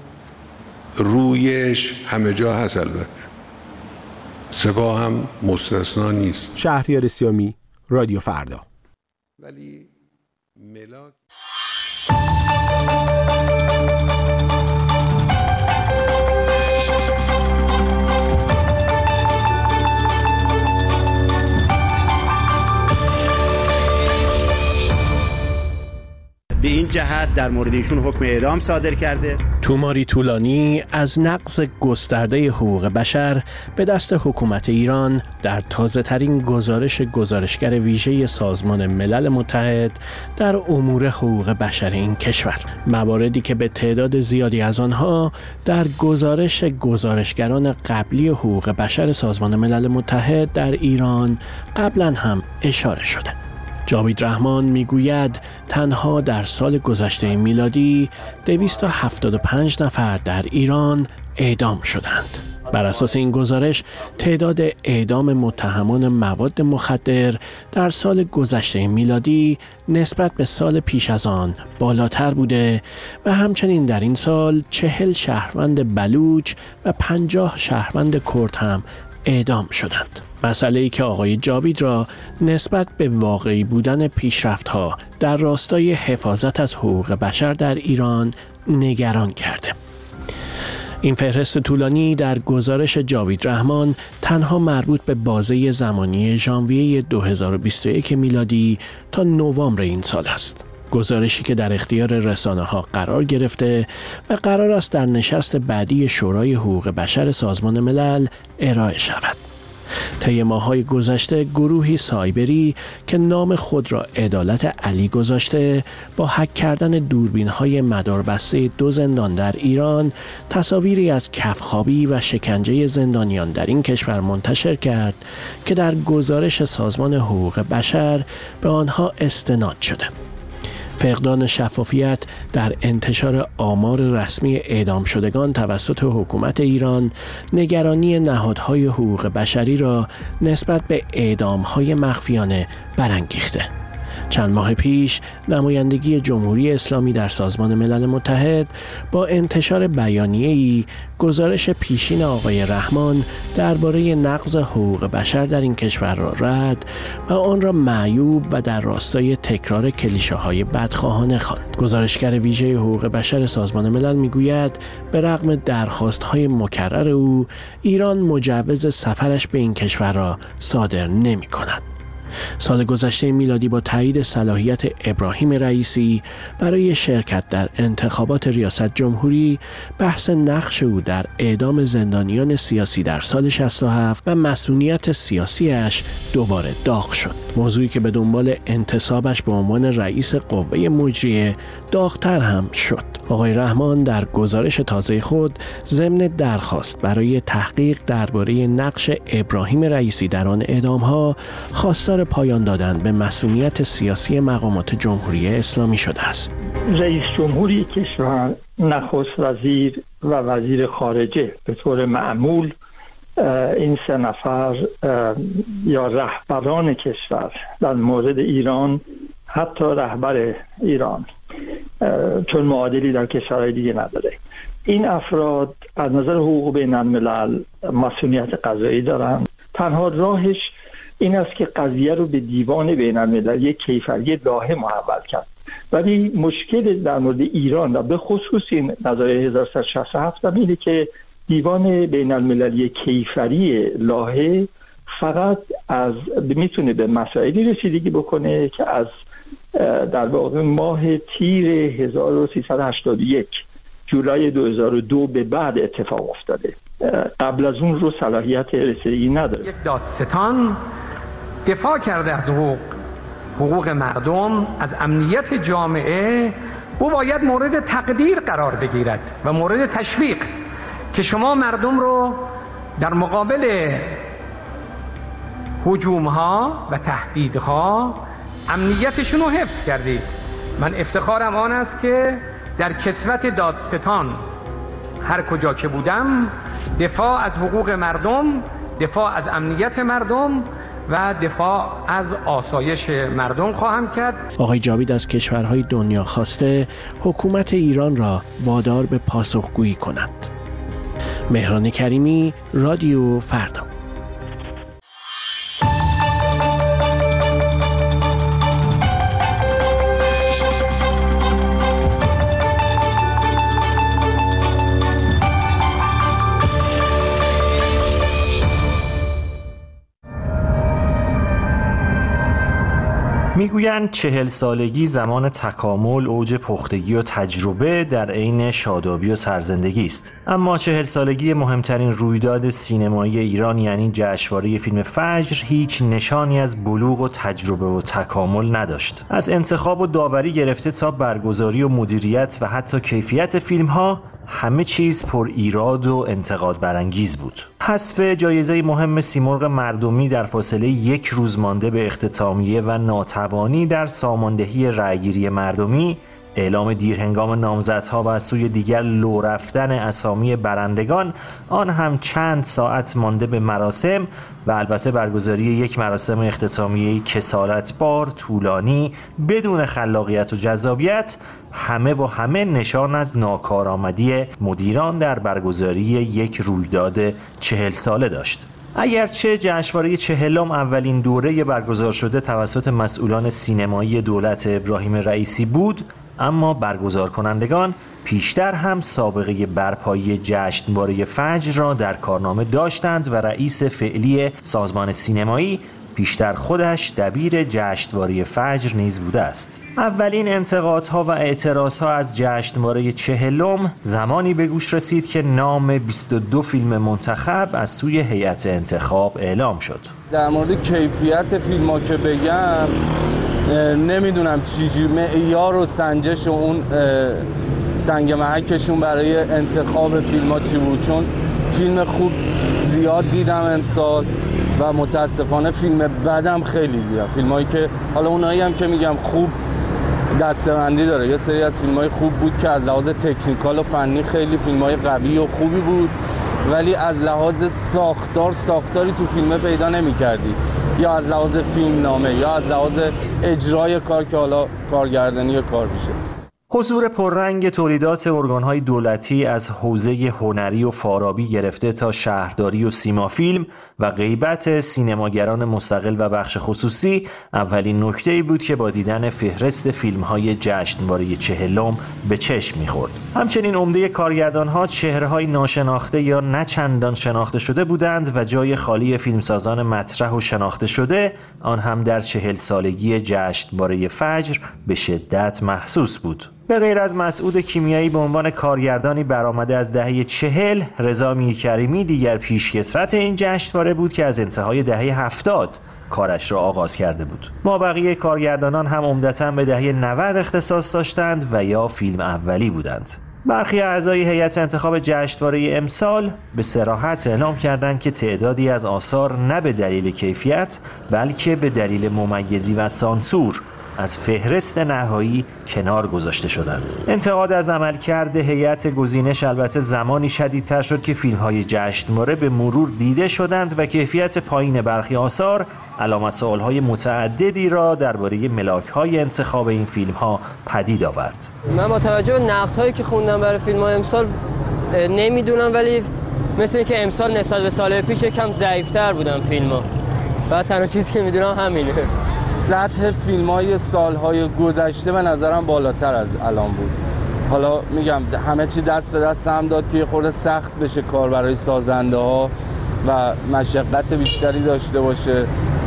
[SPEAKER 1] رویش همه جا هست، البته سپاه هم مستثنا نیست.
[SPEAKER 2] شهریار سیامی، رادیو فردا.
[SPEAKER 1] ولی ملاک
[SPEAKER 7] هیئت در مورد ایشون حکم اعدام صادر کرده.
[SPEAKER 12] توماری طولانی از نقض گسترده حقوق بشر به دست حکومت ایران در تازه‌ترین گزارش گزارشگر ویژه سازمان ملل متحد در امور حقوق بشر این کشور، مواردی که به تعداد زیادی از آنها در گزارش گزارشگران قبلی حقوق بشر سازمان ملل متحد در ایران قبلا هم اشاره شده. جاوید رحمان میگوید تنها در سال گذشته میلادی 275 نفر در ایران اعدام شدند. بر اساس این گزارش تعداد اعدام متهمان مواد مخدر در سال گذشته میلادی نسبت به سال پیش از آن بالاتر بوده و همچنین در این سال 40 شهروند بلوچ و 50 شهروند کرد هم اعدام شدند. مسئله‌ای که آقای جاوید را نسبت به واقعی بودن پیشرفت‌ها در راستای حفاظت از حقوق بشر در ایران نگران کرده. این فهرست طولانی در گزارش جاوید رحمان تنها مربوط به بازه زمانی ژانویه 2021 میلادی تا نوامبر این سال است. گزارشی که در اختیار رسانه‌ها قرار گرفته و قرار است در نشست بعدی شورای حقوق بشر سازمان ملل ارائه شود. طی ماه‌های گذشته گروهی سایبری که نام خود را عدالت علی گذاشته با هک کردن دوربین‌های مداربسته 2 زندان در ایران تصاویری از کفخوابی و شکنجه زندانیان در این کشور منتشر کرد که در گزارش سازمان حقوق بشر به آنها استناد شده. فقدان شفافیت در انتشار آمار رسمی اعدام شدگان توسط حکومت ایران نگرانی نهادهای حقوق بشری را نسبت به اعدام‌های مخفیانه برانگیخته. چند ماه پیش نمایندگی جمهوری اسلامی در سازمان ملل متحد با انتشار بیانیه‌ای گزارش پیشین آقای رحمان درباره نقض حقوق بشر در این کشور را رد و آن را معیوب و در راستای تکرار کلیشه‌های بدخواهانه خواند. گزارشگر ویژه حقوق بشر سازمان ملل میگوید به رغم درخواست‌های مکرر او، ایران مجوز سفرش به این کشور را صادر نمی‌کند. سال گذشته میلادی با تایید صلاحیت ابراهیم رئیسی برای شرکت در انتخابات ریاست جمهوری، بحث نقش او در اعدام زندانیان سیاسی در سال 67 و مسئولیت سیاسیش دوباره داغ شد. موضوعی که به دنبال انتصابش به عنوان رئیس قوه مجریه داغ‌تر هم شد. آقای رحمان در گزارش تازه خود ضمن درخواست برای تحقیق درباره نقش ابراهیم رئیسی در آن اعدام‌ها خواستار پایان دادن به مسئولیت سیاسی مقامات جمهوری اسلامی شده است.
[SPEAKER 15] رئیس جمهوری کشور، نخست وزیر و وزیر خارجه به طور معمول این 3 نفر یا رهبران کشور در مورد ایران، حتی رهبر ایران، چون معادلی در کشورهای دیگه نداره، این افراد از نظر حقوق بین الملل مسئولیت قضایی دارند. تنها راهش این است که قضیه رو به دیوان بین الملل یک کیفری لاهه محول کرد. ولی مشکل در مورد ایران و به خصوص این نظریه 1367 اینه که دیوان بین المللی کیفری لاهه فقط میتونه به مسائلی رسیدگی بکنه که از در واقع ماه تیر 1381 جولای 2002 به بعد اتفاق افتاده. قبل از اون رو صلاحیت رسیدگی نداره.
[SPEAKER 16] یک دادستان دفاع کرده از حقوق مردم، از امنیت جامعه، او باید مورد تقدیر قرار بگیرد و مورد تشویق که شما مردم رو در مقابل هجوم‌ها و تهدیدها امنیتشون رو حفظ کردید. من افتخارم آن است که در کسوت دادستان هر کجا که بودم دفاع از حقوق مردم، دفاع از امنیت مردم و دفاع از آسایش مردم خواهم کرد.
[SPEAKER 12] آقای جاوید از کشورهای دنیا خواسته حکومت ایران را وادار به پاسخگویی کند. مهران کریمی، رادیو فردا.
[SPEAKER 10] میگویند 40 سالگی زمان تکامل، اوج پختگی و تجربه در عین شادابی و سرزندگی است. اما 40 سالگی مهمترین رویداد سینمایی ایران یعنی جشنواره فیلم فجر هیچ نشانی از بلوغ و تجربه و تکامل نداشت. از انتخاب و داوری گرفته تا برگزاری و مدیریت و حتی کیفیت فیلم‌ها همه چیز پر ایراد و انتقاد برانگیز بود. حذف جایزه مهم سیمرغ مردمی در فاصله 1 روز مانده به اختتامیه و ناتوانی در ساماندهی رأیگیری مردمی، اعلام دیرهنگام نامزدها و از سوی دیگر لو رفتن اسامی برندگان، آن هم چند ساعت مانده به مراسم و البته برگزاری یک مراسم اختتامیه کسالتبار، طولانی، بدون خلاقیت و جذابیت، همه نشان از ناکارآمدی مدیران در برگزاری یک رویداد 40 ساله داشت. اگرچه جشنواره 40 اولین دوره برگزار شده توسط مسئولان سینمایی دولت ابراهیم رئیسی بود، اما برگزار کنندگان پیشتر هم سابقه برپایی جشنواره فجر را در کارنامه داشتند و رئیس فعلی سازمان سینمایی پیشتر خودش دبیر جشنواره فجر نیز بوده است. اولین انتقادها و اعتراضها از جشنواره 40 زمانی به گوش رسید که نام 22 فیلم منتخب از سوی هیئت انتخاب اعلام شد.
[SPEAKER 11] در مورد کیفیت فیلم‌ها که بگم، نمیدونم چیجی معیار و سنجش و اون سنگ محکشون برای انتخاب فیلم‌ها چی بود، چون فیلم خوب زیاد دیدم امسال و متاسفانه فیلم بدم خیلی دیدم. فیلمایی که حالا اونایی هم که میگم خوب دسته‌بندی داره، یه سری از فیلمای خوب بود که از لحاظ تکنیکال و فنی خیلی فیلمای قوی و خوبی بود، ولی از لحاظ ساختاری تو فیلم پیدا نمی‌کردی، یا از لحاظ فیلمنامه یا از لحاظ اجرای کار که حالا کارگردانی کار میشه.
[SPEAKER 10] حضور پررنگ تولیدات ارگان‌های دولتی از حوزه هنری و فارابی گرفته تا شهرداری و سیما فیلم و غیبت سینماگران مستقل و بخش خصوصی اولین نکته‌ای بود که با دیدن فهرست فیلم‌های جشنواره 40 به چشم می‌خورد. همچنین عمده کارگردان‌ها چهره‌های ناشناخته یا نه چندان شناخته شده بودند و جای خالی فیلمسازان مطرح و شناخته شده، آن هم در 40 سالگی جشنواره فجر به شدت محسوس بود. به غیر از مسعود کیمیایی به عنوان کارگردانی برآمده از دهه 40، رضا میرکریمی دیگر پیشکسوت این جشنواره بود که از انتهای دهه 70 کارش را آغاز کرده بود. مابقی کارگردانان هم عمدتاً به دهه 90 اختصاص داشتند و یا فیلم اولی بودند. برخی اعضای هیئت انتخاب جشنواره امسال به صراحت اعلام کردند که تعدادی از آثار نه به دلیل کیفیت بلکه به دلیل ممیزی و سانسور از فهرست نهایی کنار گذاشته شدند. انتقاد از عملکرد هیئت گزینش البته زمانی شدیدتر شد که فیلم‌های جشنواره به مرور دیده شدند و کیفیت پایین برخی آثار علامت سوال‌های متعددی را درباره ملاک‌های انتخاب این فیلم‌ها پدید آورد.
[SPEAKER 13] من با توجه به نقدهایی که خوندم برای فیلم‌های امسال نمیدونم، ولی مثل اینکه امسال نسبت به سال پیش کم ضعیف‌تر بودن فیلم‌ها. و تنها چیزی که میدونم همینه.
[SPEAKER 11] سطح فیلم‌های سال‌های گذشته به نظرم بالاتر از الان بود. حالا میگم همه چی دست به دست هم داد که یه خورده سخت بشه کار برای سازنده‌ها و مشقت بیشتری داشته باشه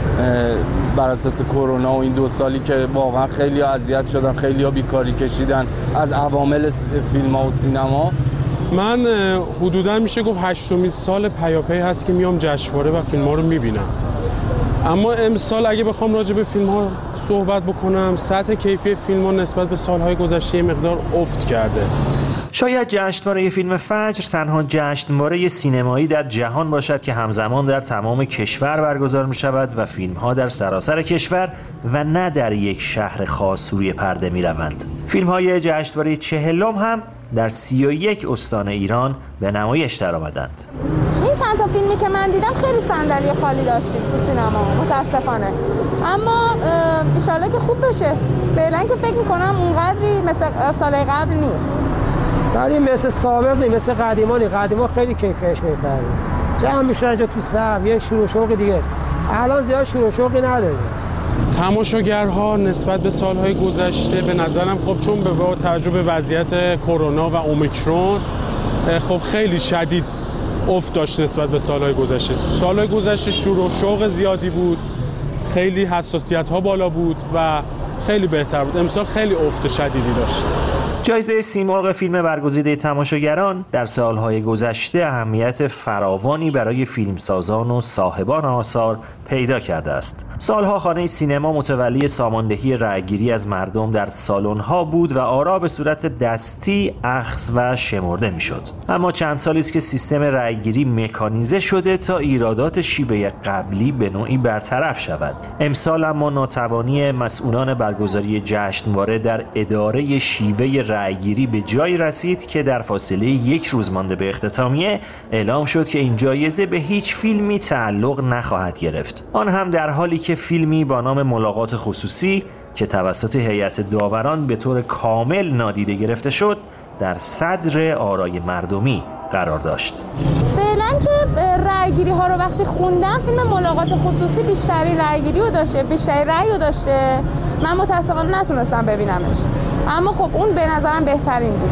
[SPEAKER 11] بر اساس کرونا و این 2 سالی که واقعا خیلی اذیت شدن، خیلی بیکاری کشیدن از عوامل فیلم‌ها و سینما.
[SPEAKER 17] من حدوداً میشه گفت 8مین سال پیاپی هست که میام جشنواره و فیلم‌ها رو میبینم. اما امسال اگه بخوام راجع به فیلم‌ها صحبت بکنم، سطح کیفی فیلم‌ها نسبت به سال‌های گذشته مقدار افت کرده.
[SPEAKER 10] شاید جشنواره فیلم فجر تنها جشنواره سینمایی در جهان باشد که همزمان در تمام کشور برگزار می‌شود و فیلم‌ها در سراسر کشور و نه در یک شهر خاص روی پرده می‌روند. فیلم‌های جشنواره 40 هم در 31 استان ایران به نمایش درآمدند.
[SPEAKER 14] این چند تا فیلمی که من دیدم خیلی صندلی خالی داشتیم تو سینما متاسفانه، اما انشالله که خوب بشه. فعلا که فکر می‌کنم اونقدری مثل سال قبل نیست.
[SPEAKER 23] ولی مثل سابق نیست، مثل قدیما خیلی کیفیتش بهتره. جمع میشن اینجا تو صف، یه شور و شوق دیگه. الان زیاد شور و شوقی نداره.
[SPEAKER 17] تماشاگرها نسبت به سالهای گذشته به نظرم خب چون با توجه به وضعیت کرونا و اومیکرون خب خیلی شدید افت داشت نسبت به سالهای گذشته. سالهای گذشته شور و شوق زیادی بود، خیلی حساسیت ها بالا بود و خیلی بهتر بود. امسال خیلی افت شدیدی داشت.
[SPEAKER 10] جایزه سیمرغ فیلم برگزیده تماشاگران در سالهای گذشته اهمیت فراوانی برای فیلمسازان و صاحبان آثار پیدا کرده است. سالها خانه سینما متولی ساماندهی رأیگیری از مردم در سالن‌ها بود و آرا به صورت دستی اخذ و شمرده میشد. اما چند سالی است که سیستم رأیگیری مکانیزه شده تا ایرادات شیوه قبلی به نوعی برطرف شود. امسال اما ناتوانی مسئولان برگزاری جشنواره در اداره شیوه رأیگیری به جایی رسید که در فاصله 1 روز مانده به اختتامیه اعلام شد که این جایزه به هیچ فیلمی تعلق نخواهد گرفت. آن هم در حالی که فیلمی با نام ملاقات خصوصی که توسط هیئت داوران به طور کامل نادیده گرفته شد در صدر آرای مردمی قرار داشت.
[SPEAKER 14] فعلا که رأیگیری ها رو وقتی خوندم فیلم ملاقات خصوصی بیشتری رأیگیری رو داشته، بیشتری رأی رو داشته. من متاسفانه نتونستم ببینمش، اما خب اون به نظرم بهترین بوده.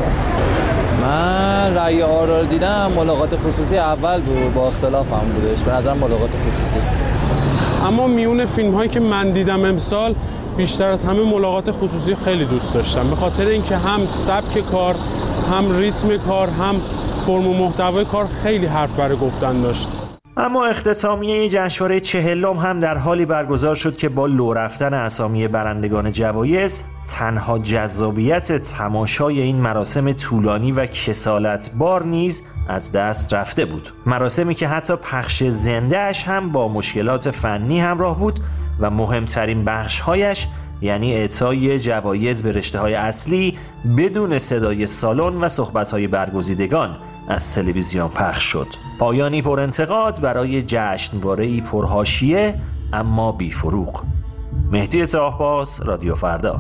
[SPEAKER 11] من رأی آرا رو دیدم، ملاقات خصوصی اول بود، با اختلاف هم بودش، به نظرم ملاقات خصوصی.
[SPEAKER 17] اما میون فیلم هایی که من دیدم امسال بیشتر از همه ملاقات خصوصی خیلی دوست داشتم، به خاطر اینکه هم سبک کار، هم ریتم کار، هم فرم و محتوای کار خیلی حرف برای گفتن داشت.
[SPEAKER 10] اما اختتامیه جشنواره 40 هم در حالی برگزار شد که با لو رفتن اسامی برندگان جوایز تنها جذابیت تماشای این مراسم طولانی و کسالتبار نیز از دست رفته بود. مراسمی که حتی پخش زنده‌اش هم با مشکلات فنی همراه بود و مهمترین بخش‌هایش یعنی اعطای جوایز به رشته‌های اصلی بدون صدای سالن و صحبت‌های برگزیدگان از تلویزیون پخش شد. پایانی پر انتقاد برای جشنواره‌ای پرحاشیه اما بی فروغ. مهدی طاهباز، رادیو فردا.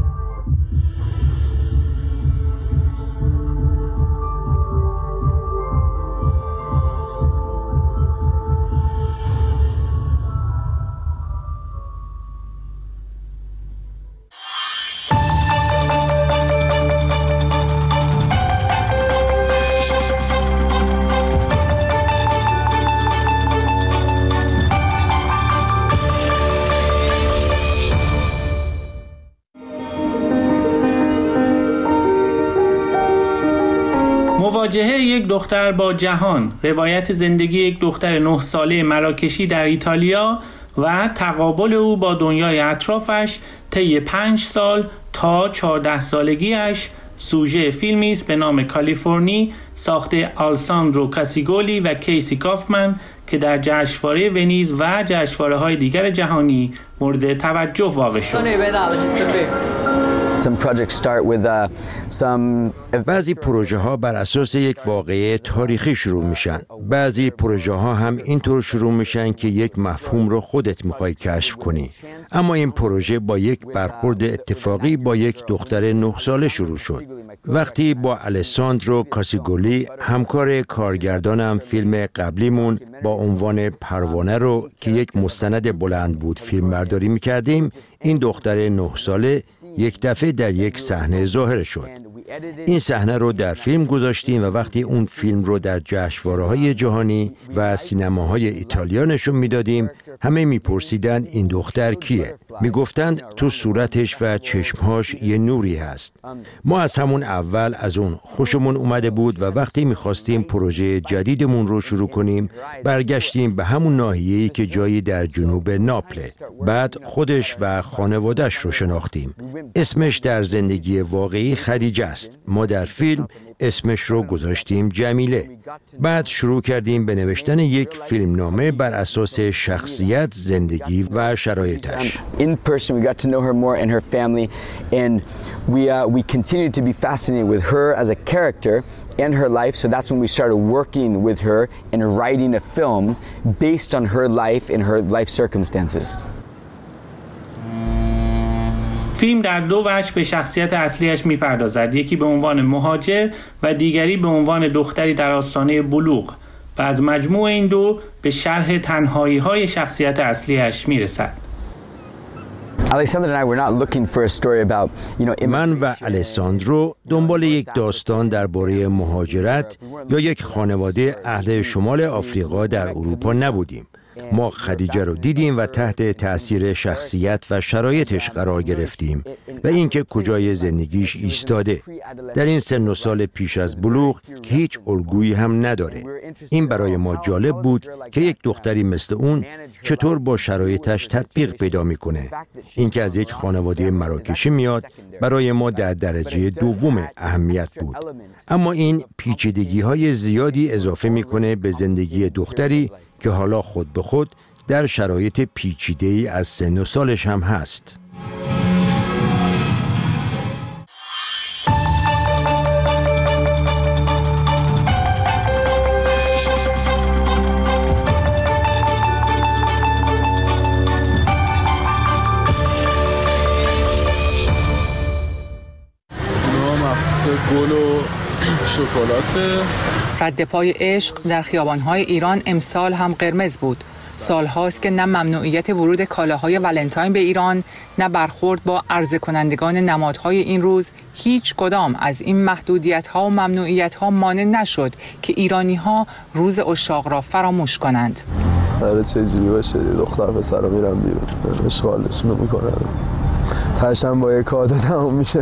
[SPEAKER 18] مواجهه یک دختر با جهان، روایت زندگی یک دختر 9 ساله مراکشی در ایتالیا و تقابل او با دنیای اطرافش طی 5 سال تا 14 سالگیش، سوژه فیلمی است به نام کالیفرنی ساخته آلساندرو کاسیگولی و کیسی کافمن که در جشنواره ونیز و جشنواره‌های دیگر جهانی مورد توجه واقع شد.
[SPEAKER 19] بعضی پروژه ها بر اساس یک واقعه تاریخی شروع میشن. بعضی پروژه ها هم اینطور شروع میشن که یک مفهوم رو خودت میخوای کشف کنی. اما این پروژه با یک برخورد اتفاقی با یک دختر 9 ساله شروع شد. وقتی با الساندرو کاسیگولی همکار کارگردانم فیلم قبلیمون با عنوان پروانه رو که یک مستند بلند بود فیلم برداری میکردیم، این دختر 9 ساله یک دفعه در یک صحنه ظاهر شد. این صحنه رو در فیلم گذاشتیم و وقتی اون فیلم رو در جشنواره‌های جهانی و سینماهای ایتالیا نشون میدادیم، همه میپرسیدند این دختر کیه؟ میگفتند تو صورتش و چشمهاش یه نوری هست. ما از همون اول از اون خوشمون اومده بود و وقتی میخواستیم پروژه جدیدمون رو شروع کنیم، برگشتیم به همون ناحیه‌ای که جایی در جنوب ناپل. بعد خودش و خانواده‌اش رو شناختیم. اسمش در زندگی واقعی خدیجه است. ما در فیلم اسمش رو گذاشتیم جمیله. بعد شروع کردیم به نوشتن یک فیلمنامه بر اساس شخصیت، زندگی و شرایطش.
[SPEAKER 21] In person we got to know her more and her family and we continued to be fascinated with her as a character and her life, so that's when we started working with her and writing a film based on her life and her life circumstances.
[SPEAKER 18] فیلم در 2 وجه به شخصیت اصلیش میپردازد، یکی به عنوان مهاجر و دیگری به عنوان دختری در آستانه بلوغ و از مجموع این دو به شرح تنهایی‌های شخصیت اصلیش میرسد.
[SPEAKER 19] من و الساندرو دنبال یک داستان درباره مهاجرت یا یک خانواده اهل شمال آفریقا در اروپا نبودیم. ما خدیجه رو دیدیم و تحت تأثیر شخصیت و شرایطش قرار گرفتیم و اینکه کجای زندگیش ایستاده. در این سن و سال پیش از بلوغ که هیچ الگویی هم نداره. این برای ما جالب بود که یک دختری مثل اون چطور با شرایطش تطبیق پیدا میکنه. اینکه از یک خانواده مراکشی میاد برای ما در درجه دوم اهمیت بود. اما این پیچیدگی‌های زیادی اضافه میکنه به زندگی دختری که حالا خود به خود در شرایط پیچیده‌ای از سن و سالش هم هست.
[SPEAKER 11] گل و شکلات.
[SPEAKER 4] رد پای عشق در خیابان‌های ایران امسال هم قرمز بود. سالهاست که نه ممنوعیت ورود کالاهای ولنتاین به ایران، نه برخورد با عرضه کنندگان نمادهای این روز، هیچ کدام از این محدودیت‌ها و ممنوعیت‌ها مانع نشد که ایرانی‌ها روز عشاق را فراموش کنند.
[SPEAKER 6] هر چجوری باشه دختر پسر رو میرن بیرون، اشغالشون رو میکنن، تشم با یک کادو تمام میشه.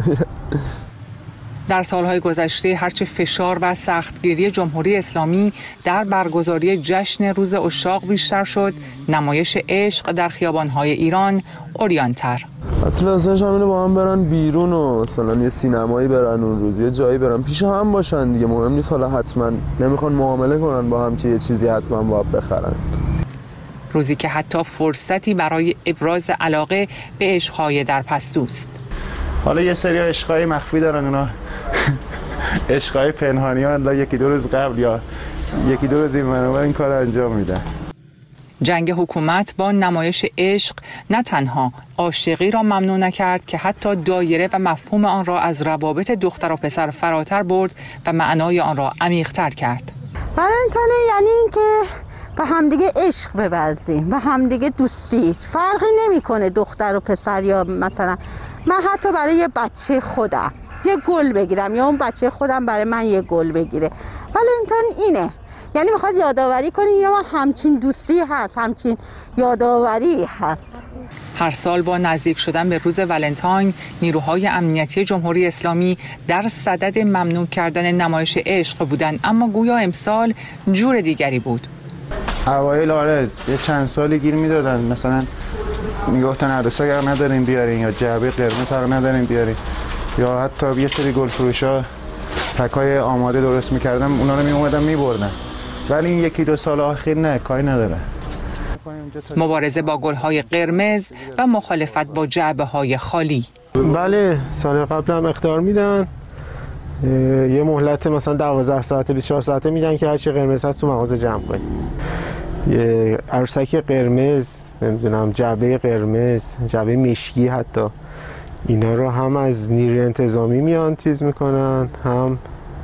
[SPEAKER 4] در سالهای گذشته هرچه فشار و سختگیری جمهوری اسلامی در برگزاری جشن روز عشاق بیشتر شد، نمایش عشق در خیابان‌های ایران عریان‌تر.
[SPEAKER 6] اصلا همینه با هم برن بیرون و مثلا یه سینمایی برن اون روز، یه جایی برن پیش هم باشن دیگه، مهم نیست حالا حتما نمیخوان معامله کنن با هم که یه چیزی حتما باید بخرن.
[SPEAKER 4] روزی که حتی فرصتی برای ابراز علاقه به عشق‌های در پستوست.
[SPEAKER 20] حالا یه سری عشقای مخفی دارن، اونا عشقای پنهانی ها یکی دو روز قبل یا یکی دو روز این کار انجام میدن.
[SPEAKER 4] جنگ حکومت با نمایش عشق نه تنها عاشقی را ممنوع نکرد که حتی دایره و مفهوم آن را از روابط دختر و پسر فراتر برد و معنای آن را عمیق‌تر کرد.
[SPEAKER 22] ولنتاین یعنی اینکه به همدیگه عشق بورزیم، به همدیگه دوستی، فرقی نمیکنه دختر و پسر، یا مثلا من حتی برای یه بچه خودم یه گل بگیرم یا اون بچه خودم برای من یه گل بگیره. ولنتاین اینه، یعنی میخواد یادآوری کنی یا همچین دوستی هست، همچین یادآوری هست.
[SPEAKER 4] هر سال با نزدیک شدن به روز ولنتاین، نیروهای امنیتی جمهوری اسلامی در صدد ممنوع کردن نمایش عشق بودند، اما گویا امسال جور دیگری بود.
[SPEAKER 20] اوایل آره یه چند سالی گیر میدادن، مثلا میگفتن عروسا رو ندارین بیارین یا جعبه قرمز رو ندارین بیارین، یا حتی یه سری گل فروشا پکای آماده درست میکردن اونا رو میومدن میبردن. ولی این یکی دو سال اخیر نه، کاری نداره.
[SPEAKER 4] مبارزه با گل‌های قرمز و مخالفت با جعبه‌های خالی.
[SPEAKER 23] بله سال قبل هم اخطار میدن، یه مهلت مثلا 12 ساعته 24 ساعته میدن که هر چی قرمز هست تو مغازه جمع کنی. یه عروسک قرمز، نمیدونم جعبه قرمز، جعبه مشکی، حتی اینا رو هم از نیروی انتظامی میان تیز میکنن، هم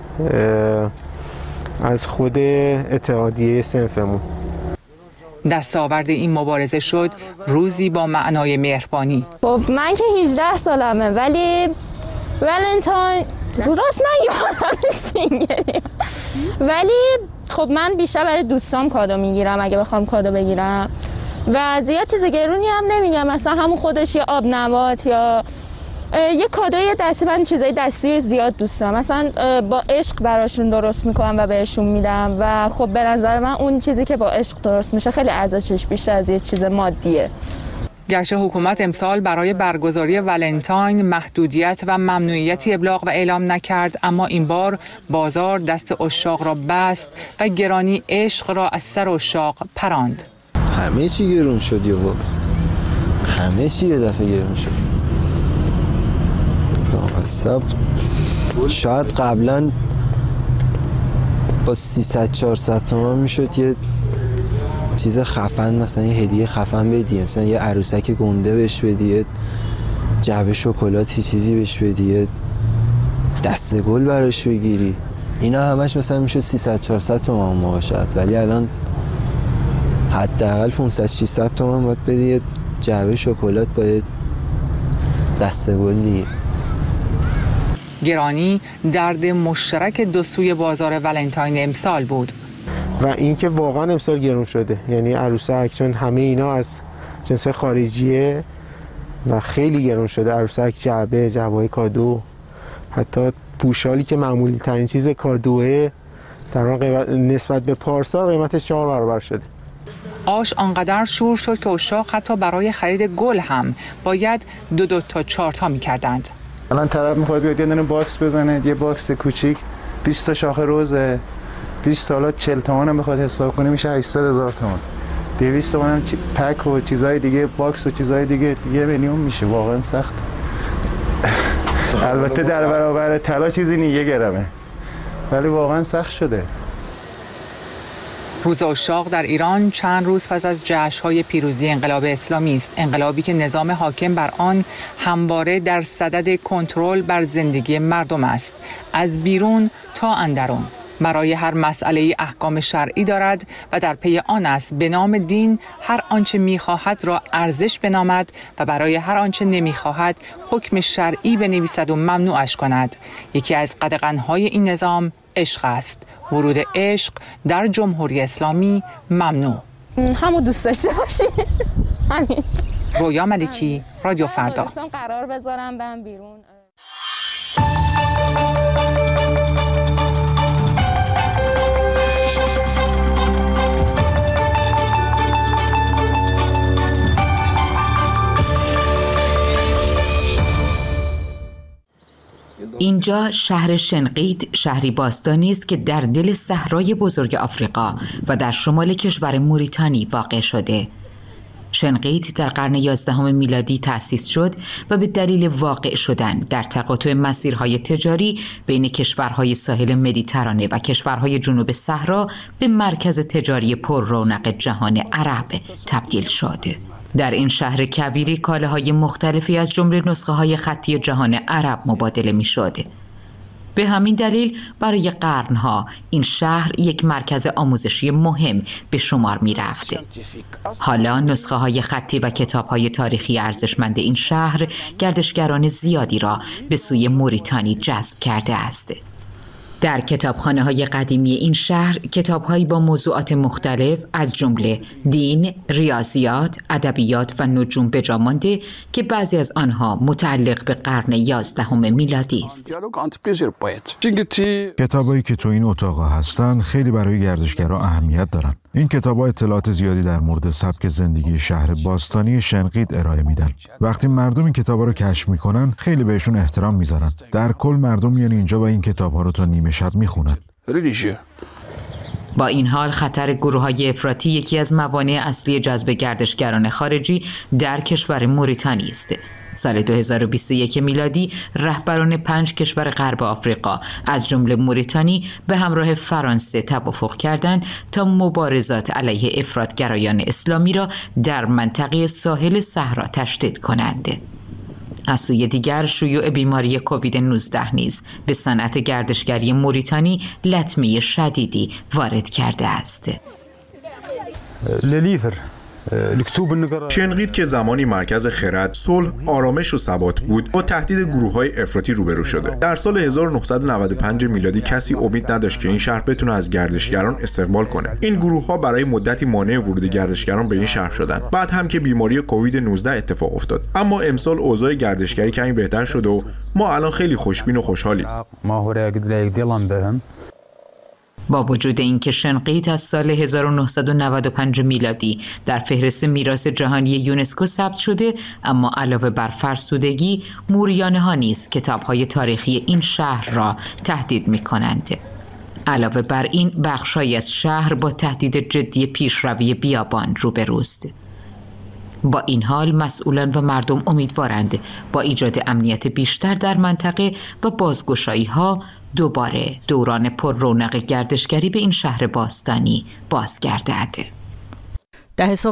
[SPEAKER 23] از خود اتحادیه صنفمون.
[SPEAKER 4] دستاورد این مبارزه شد روزی با معنای مهربانی.
[SPEAKER 14] خب من که 18 سالمه ولی ولنتاین راست من یادم سینگلی، ولی خب من بیشتر برای دوستام کادو میگیرم اگه بخوام کادو بگیرم و زیاد چیز گرونی هم نمیگم، مثلا همون خودش یه آب نبات یا یه کادوی دستی. من چیزای دستی زیاد دوست دارم، مثلا با عشق براشون درست میکنم و بهشون میدم و خب به نظر من اون چیزی که با عشق درست میشه خیلی ارزشش بیشتر از یه چیز مادیه.
[SPEAKER 4] گرچه حکومت امسال برای برگزاری ولنتاین محدودیت و ممنوعیتی ابلاغ و اعلام نکرد، اما این بار بازار دست عشاق را بست و گرانی عشق را از سر عشاق پراند.
[SPEAKER 6] همه چی گرون شد یهو، همه چی یه دفعه گرون شد. ناقصب شاید قبلا با 300-400 تومان میشد یه چیز خفن، مثلا یه هدیه خفن بدی، مثلا یه عروسک گنده بهش بدی، یه جعبه شکلاتی چیزی بهش بدی، یه دسته گل براش بگیری، اینا همش مثلا میشد 300-400 تومان موقع شد. ولی الان حداقل 500-600 تومان باید بدی یه جعبه شکلات با یه دسته گل دیگه.
[SPEAKER 4] گرانی درد مشترک دو سوی بازار ولنتاین امسال بود.
[SPEAKER 23] و اینکه واقعا امسال گرون شده، یعنی عروسک چون همه اینا از جنس خارجیه و خیلی گرون شده. عروسک جعبه‌های کادو، حتی پوشالی که معمولی ترین چیز کادوه در واقع نسبت به پارسال قیمتش 4 برابر شده.
[SPEAKER 4] آش آنقدر شور شد که اشاق حتی برای خرید گل هم باید 2 تا 4 تا می‌کردند.
[SPEAKER 20] الان طرف می‌خواد بیاد یه دونه باکس بزنه، یه باکس کوچیک 20 تا شاخه روزه، 20 تا حالا 40 تومن هم بخواد حساب کنه میشه 800,000 تومان. 200 تومن هم پک و چیزای دیگه، باکس و چیزای دیگه میلیون میشه. واقعا سخت. البته در برابر طلا چیزی نیست، 1 گرمه، ولی واقعا سخت شده.
[SPEAKER 4] روز اشاق در ایران چند روز پس از جشن‌های پیروزی انقلاب اسلامی است، انقلابی که نظام حاکم بر آن همواره در صدد کنترل بر زندگی مردم است، از بیرون تا اندرون. برای هر مسئله احکام شرعی دارد و در پی آن است به نام دین هر آنچه می‌خواهد را ارزش بنامد و برای هر آنچه نمی‌خواهد حکم شرعی بنویسد و ممنوعش کند. یکی از قدغن‌های این نظام عشق است. ورود عشق در جمهوری اسلامی ممنوع.
[SPEAKER 14] همو دوست داشته باشی. همین.
[SPEAKER 4] رویا ملکی، رادیو فردا.
[SPEAKER 14] قرار بذارم برم بیرون.
[SPEAKER 3] اینجا شهر شنقیط، شهری باستانی است که در دل صحرای بزرگ آفریقا و در شمال کشور موریتانی واقع شده. شنقیط در قرن 11 میلادی تأسیس شد و به دلیل واقع شدن در تقاطع مسیرهای تجاری بین کشورهای ساحل مدیترانه و کشورهای جنوب صحرا به مرکز تجاری پر رونق جهان عرب تبدیل شد. در این شهر کویری کالاهای مختلفی از جمله نسخه‌های خطی جهان عرب مبادله می‌شد. به همین دلیل برای قرنها این شهر یک مرکز آموزشی مهم به شمار می‌رفت. حالا نسخه‌های خطی و کتاب‌های تاریخی ارزشمند این شهر گردشگران زیادی را به سوی موریتانی جذب کرده است. در کتابخانه‌های قدیمی این شهر کتاب‌هایی با موضوعات مختلف از جمله دین، ریاضیات، ادبیات و نجوم به جا مانده که بعضی از آنها متعلق به قرن 11 میلادی است.
[SPEAKER 5] کتابایی که تو این اتاق هستن خیلی برای گردشگرها اهمیت دارن. این کتاب‌ها اطلاعات زیادی در مورد سبک زندگی شهر باستانی شنقیط ارائه میدن. وقتی مردم این کتاب‌ها رو کشف میکنن خیلی بهشون احترام میذارن. در کل مردم میان اینجا و این کتاب‌ها رو تا نیمه شب میخونن.
[SPEAKER 3] با این حال خطر گروه‌های افراطی یکی از موانع اصلی جذب گردشگران خارجی در کشور موریتانی است. سال 2021 میلادی رهبران 5 کشور غرب آفریقا از جمله موریتانی به همراه فرانسه توافق کردند تا مبارزات علیه افراطگرایان اسلامی را در منطقه ساحل صحرا تشدید کنند. از سوی دیگر شیوع بیماری کووید 19 نیز به صنعت گردشگری موریتانی لطمه شدیدی وارد کرده است.
[SPEAKER 8] شنقیط که زمانی مرکز خرد، صلح، آرامش و ثبات بود، با تهدید گروه‌های افراطی روبرو شده. در سال 1995 میلادی کسی امید نداشت که این شهر بتونه از گردشگران استقبال کنه. این گروه‌ها برای مدتی مانع ورود گردشگران به این شهر شدند. بعد هم که بیماری کووید 19 اتفاق افتاد. اما امسال اوضاع گردشگری کمی بهتر شده و ما الان خیلی خوشبین و خوشحالیم.
[SPEAKER 3] با وجود اینکه شنقیط از سال 1995 میلادی در فهرست میراث جهانی یونسکو ثبت شده، اما علاوه بر فرسودگی، موریانه‌ها نیز کتاب‌های تاریخی این شهر را تهدید می‌کنند. علاوه بر این، بخش‌هایی از شهر با تهدید جدی پیشروی بیابان روبروست. با این حال مسئولان و مردم امیدوارند با ایجاد امنیت بیشتر در منطقه و بازگشایی‌ها دوباره دوران پر رونق گردشگری به این شهر باستانی بازگردد.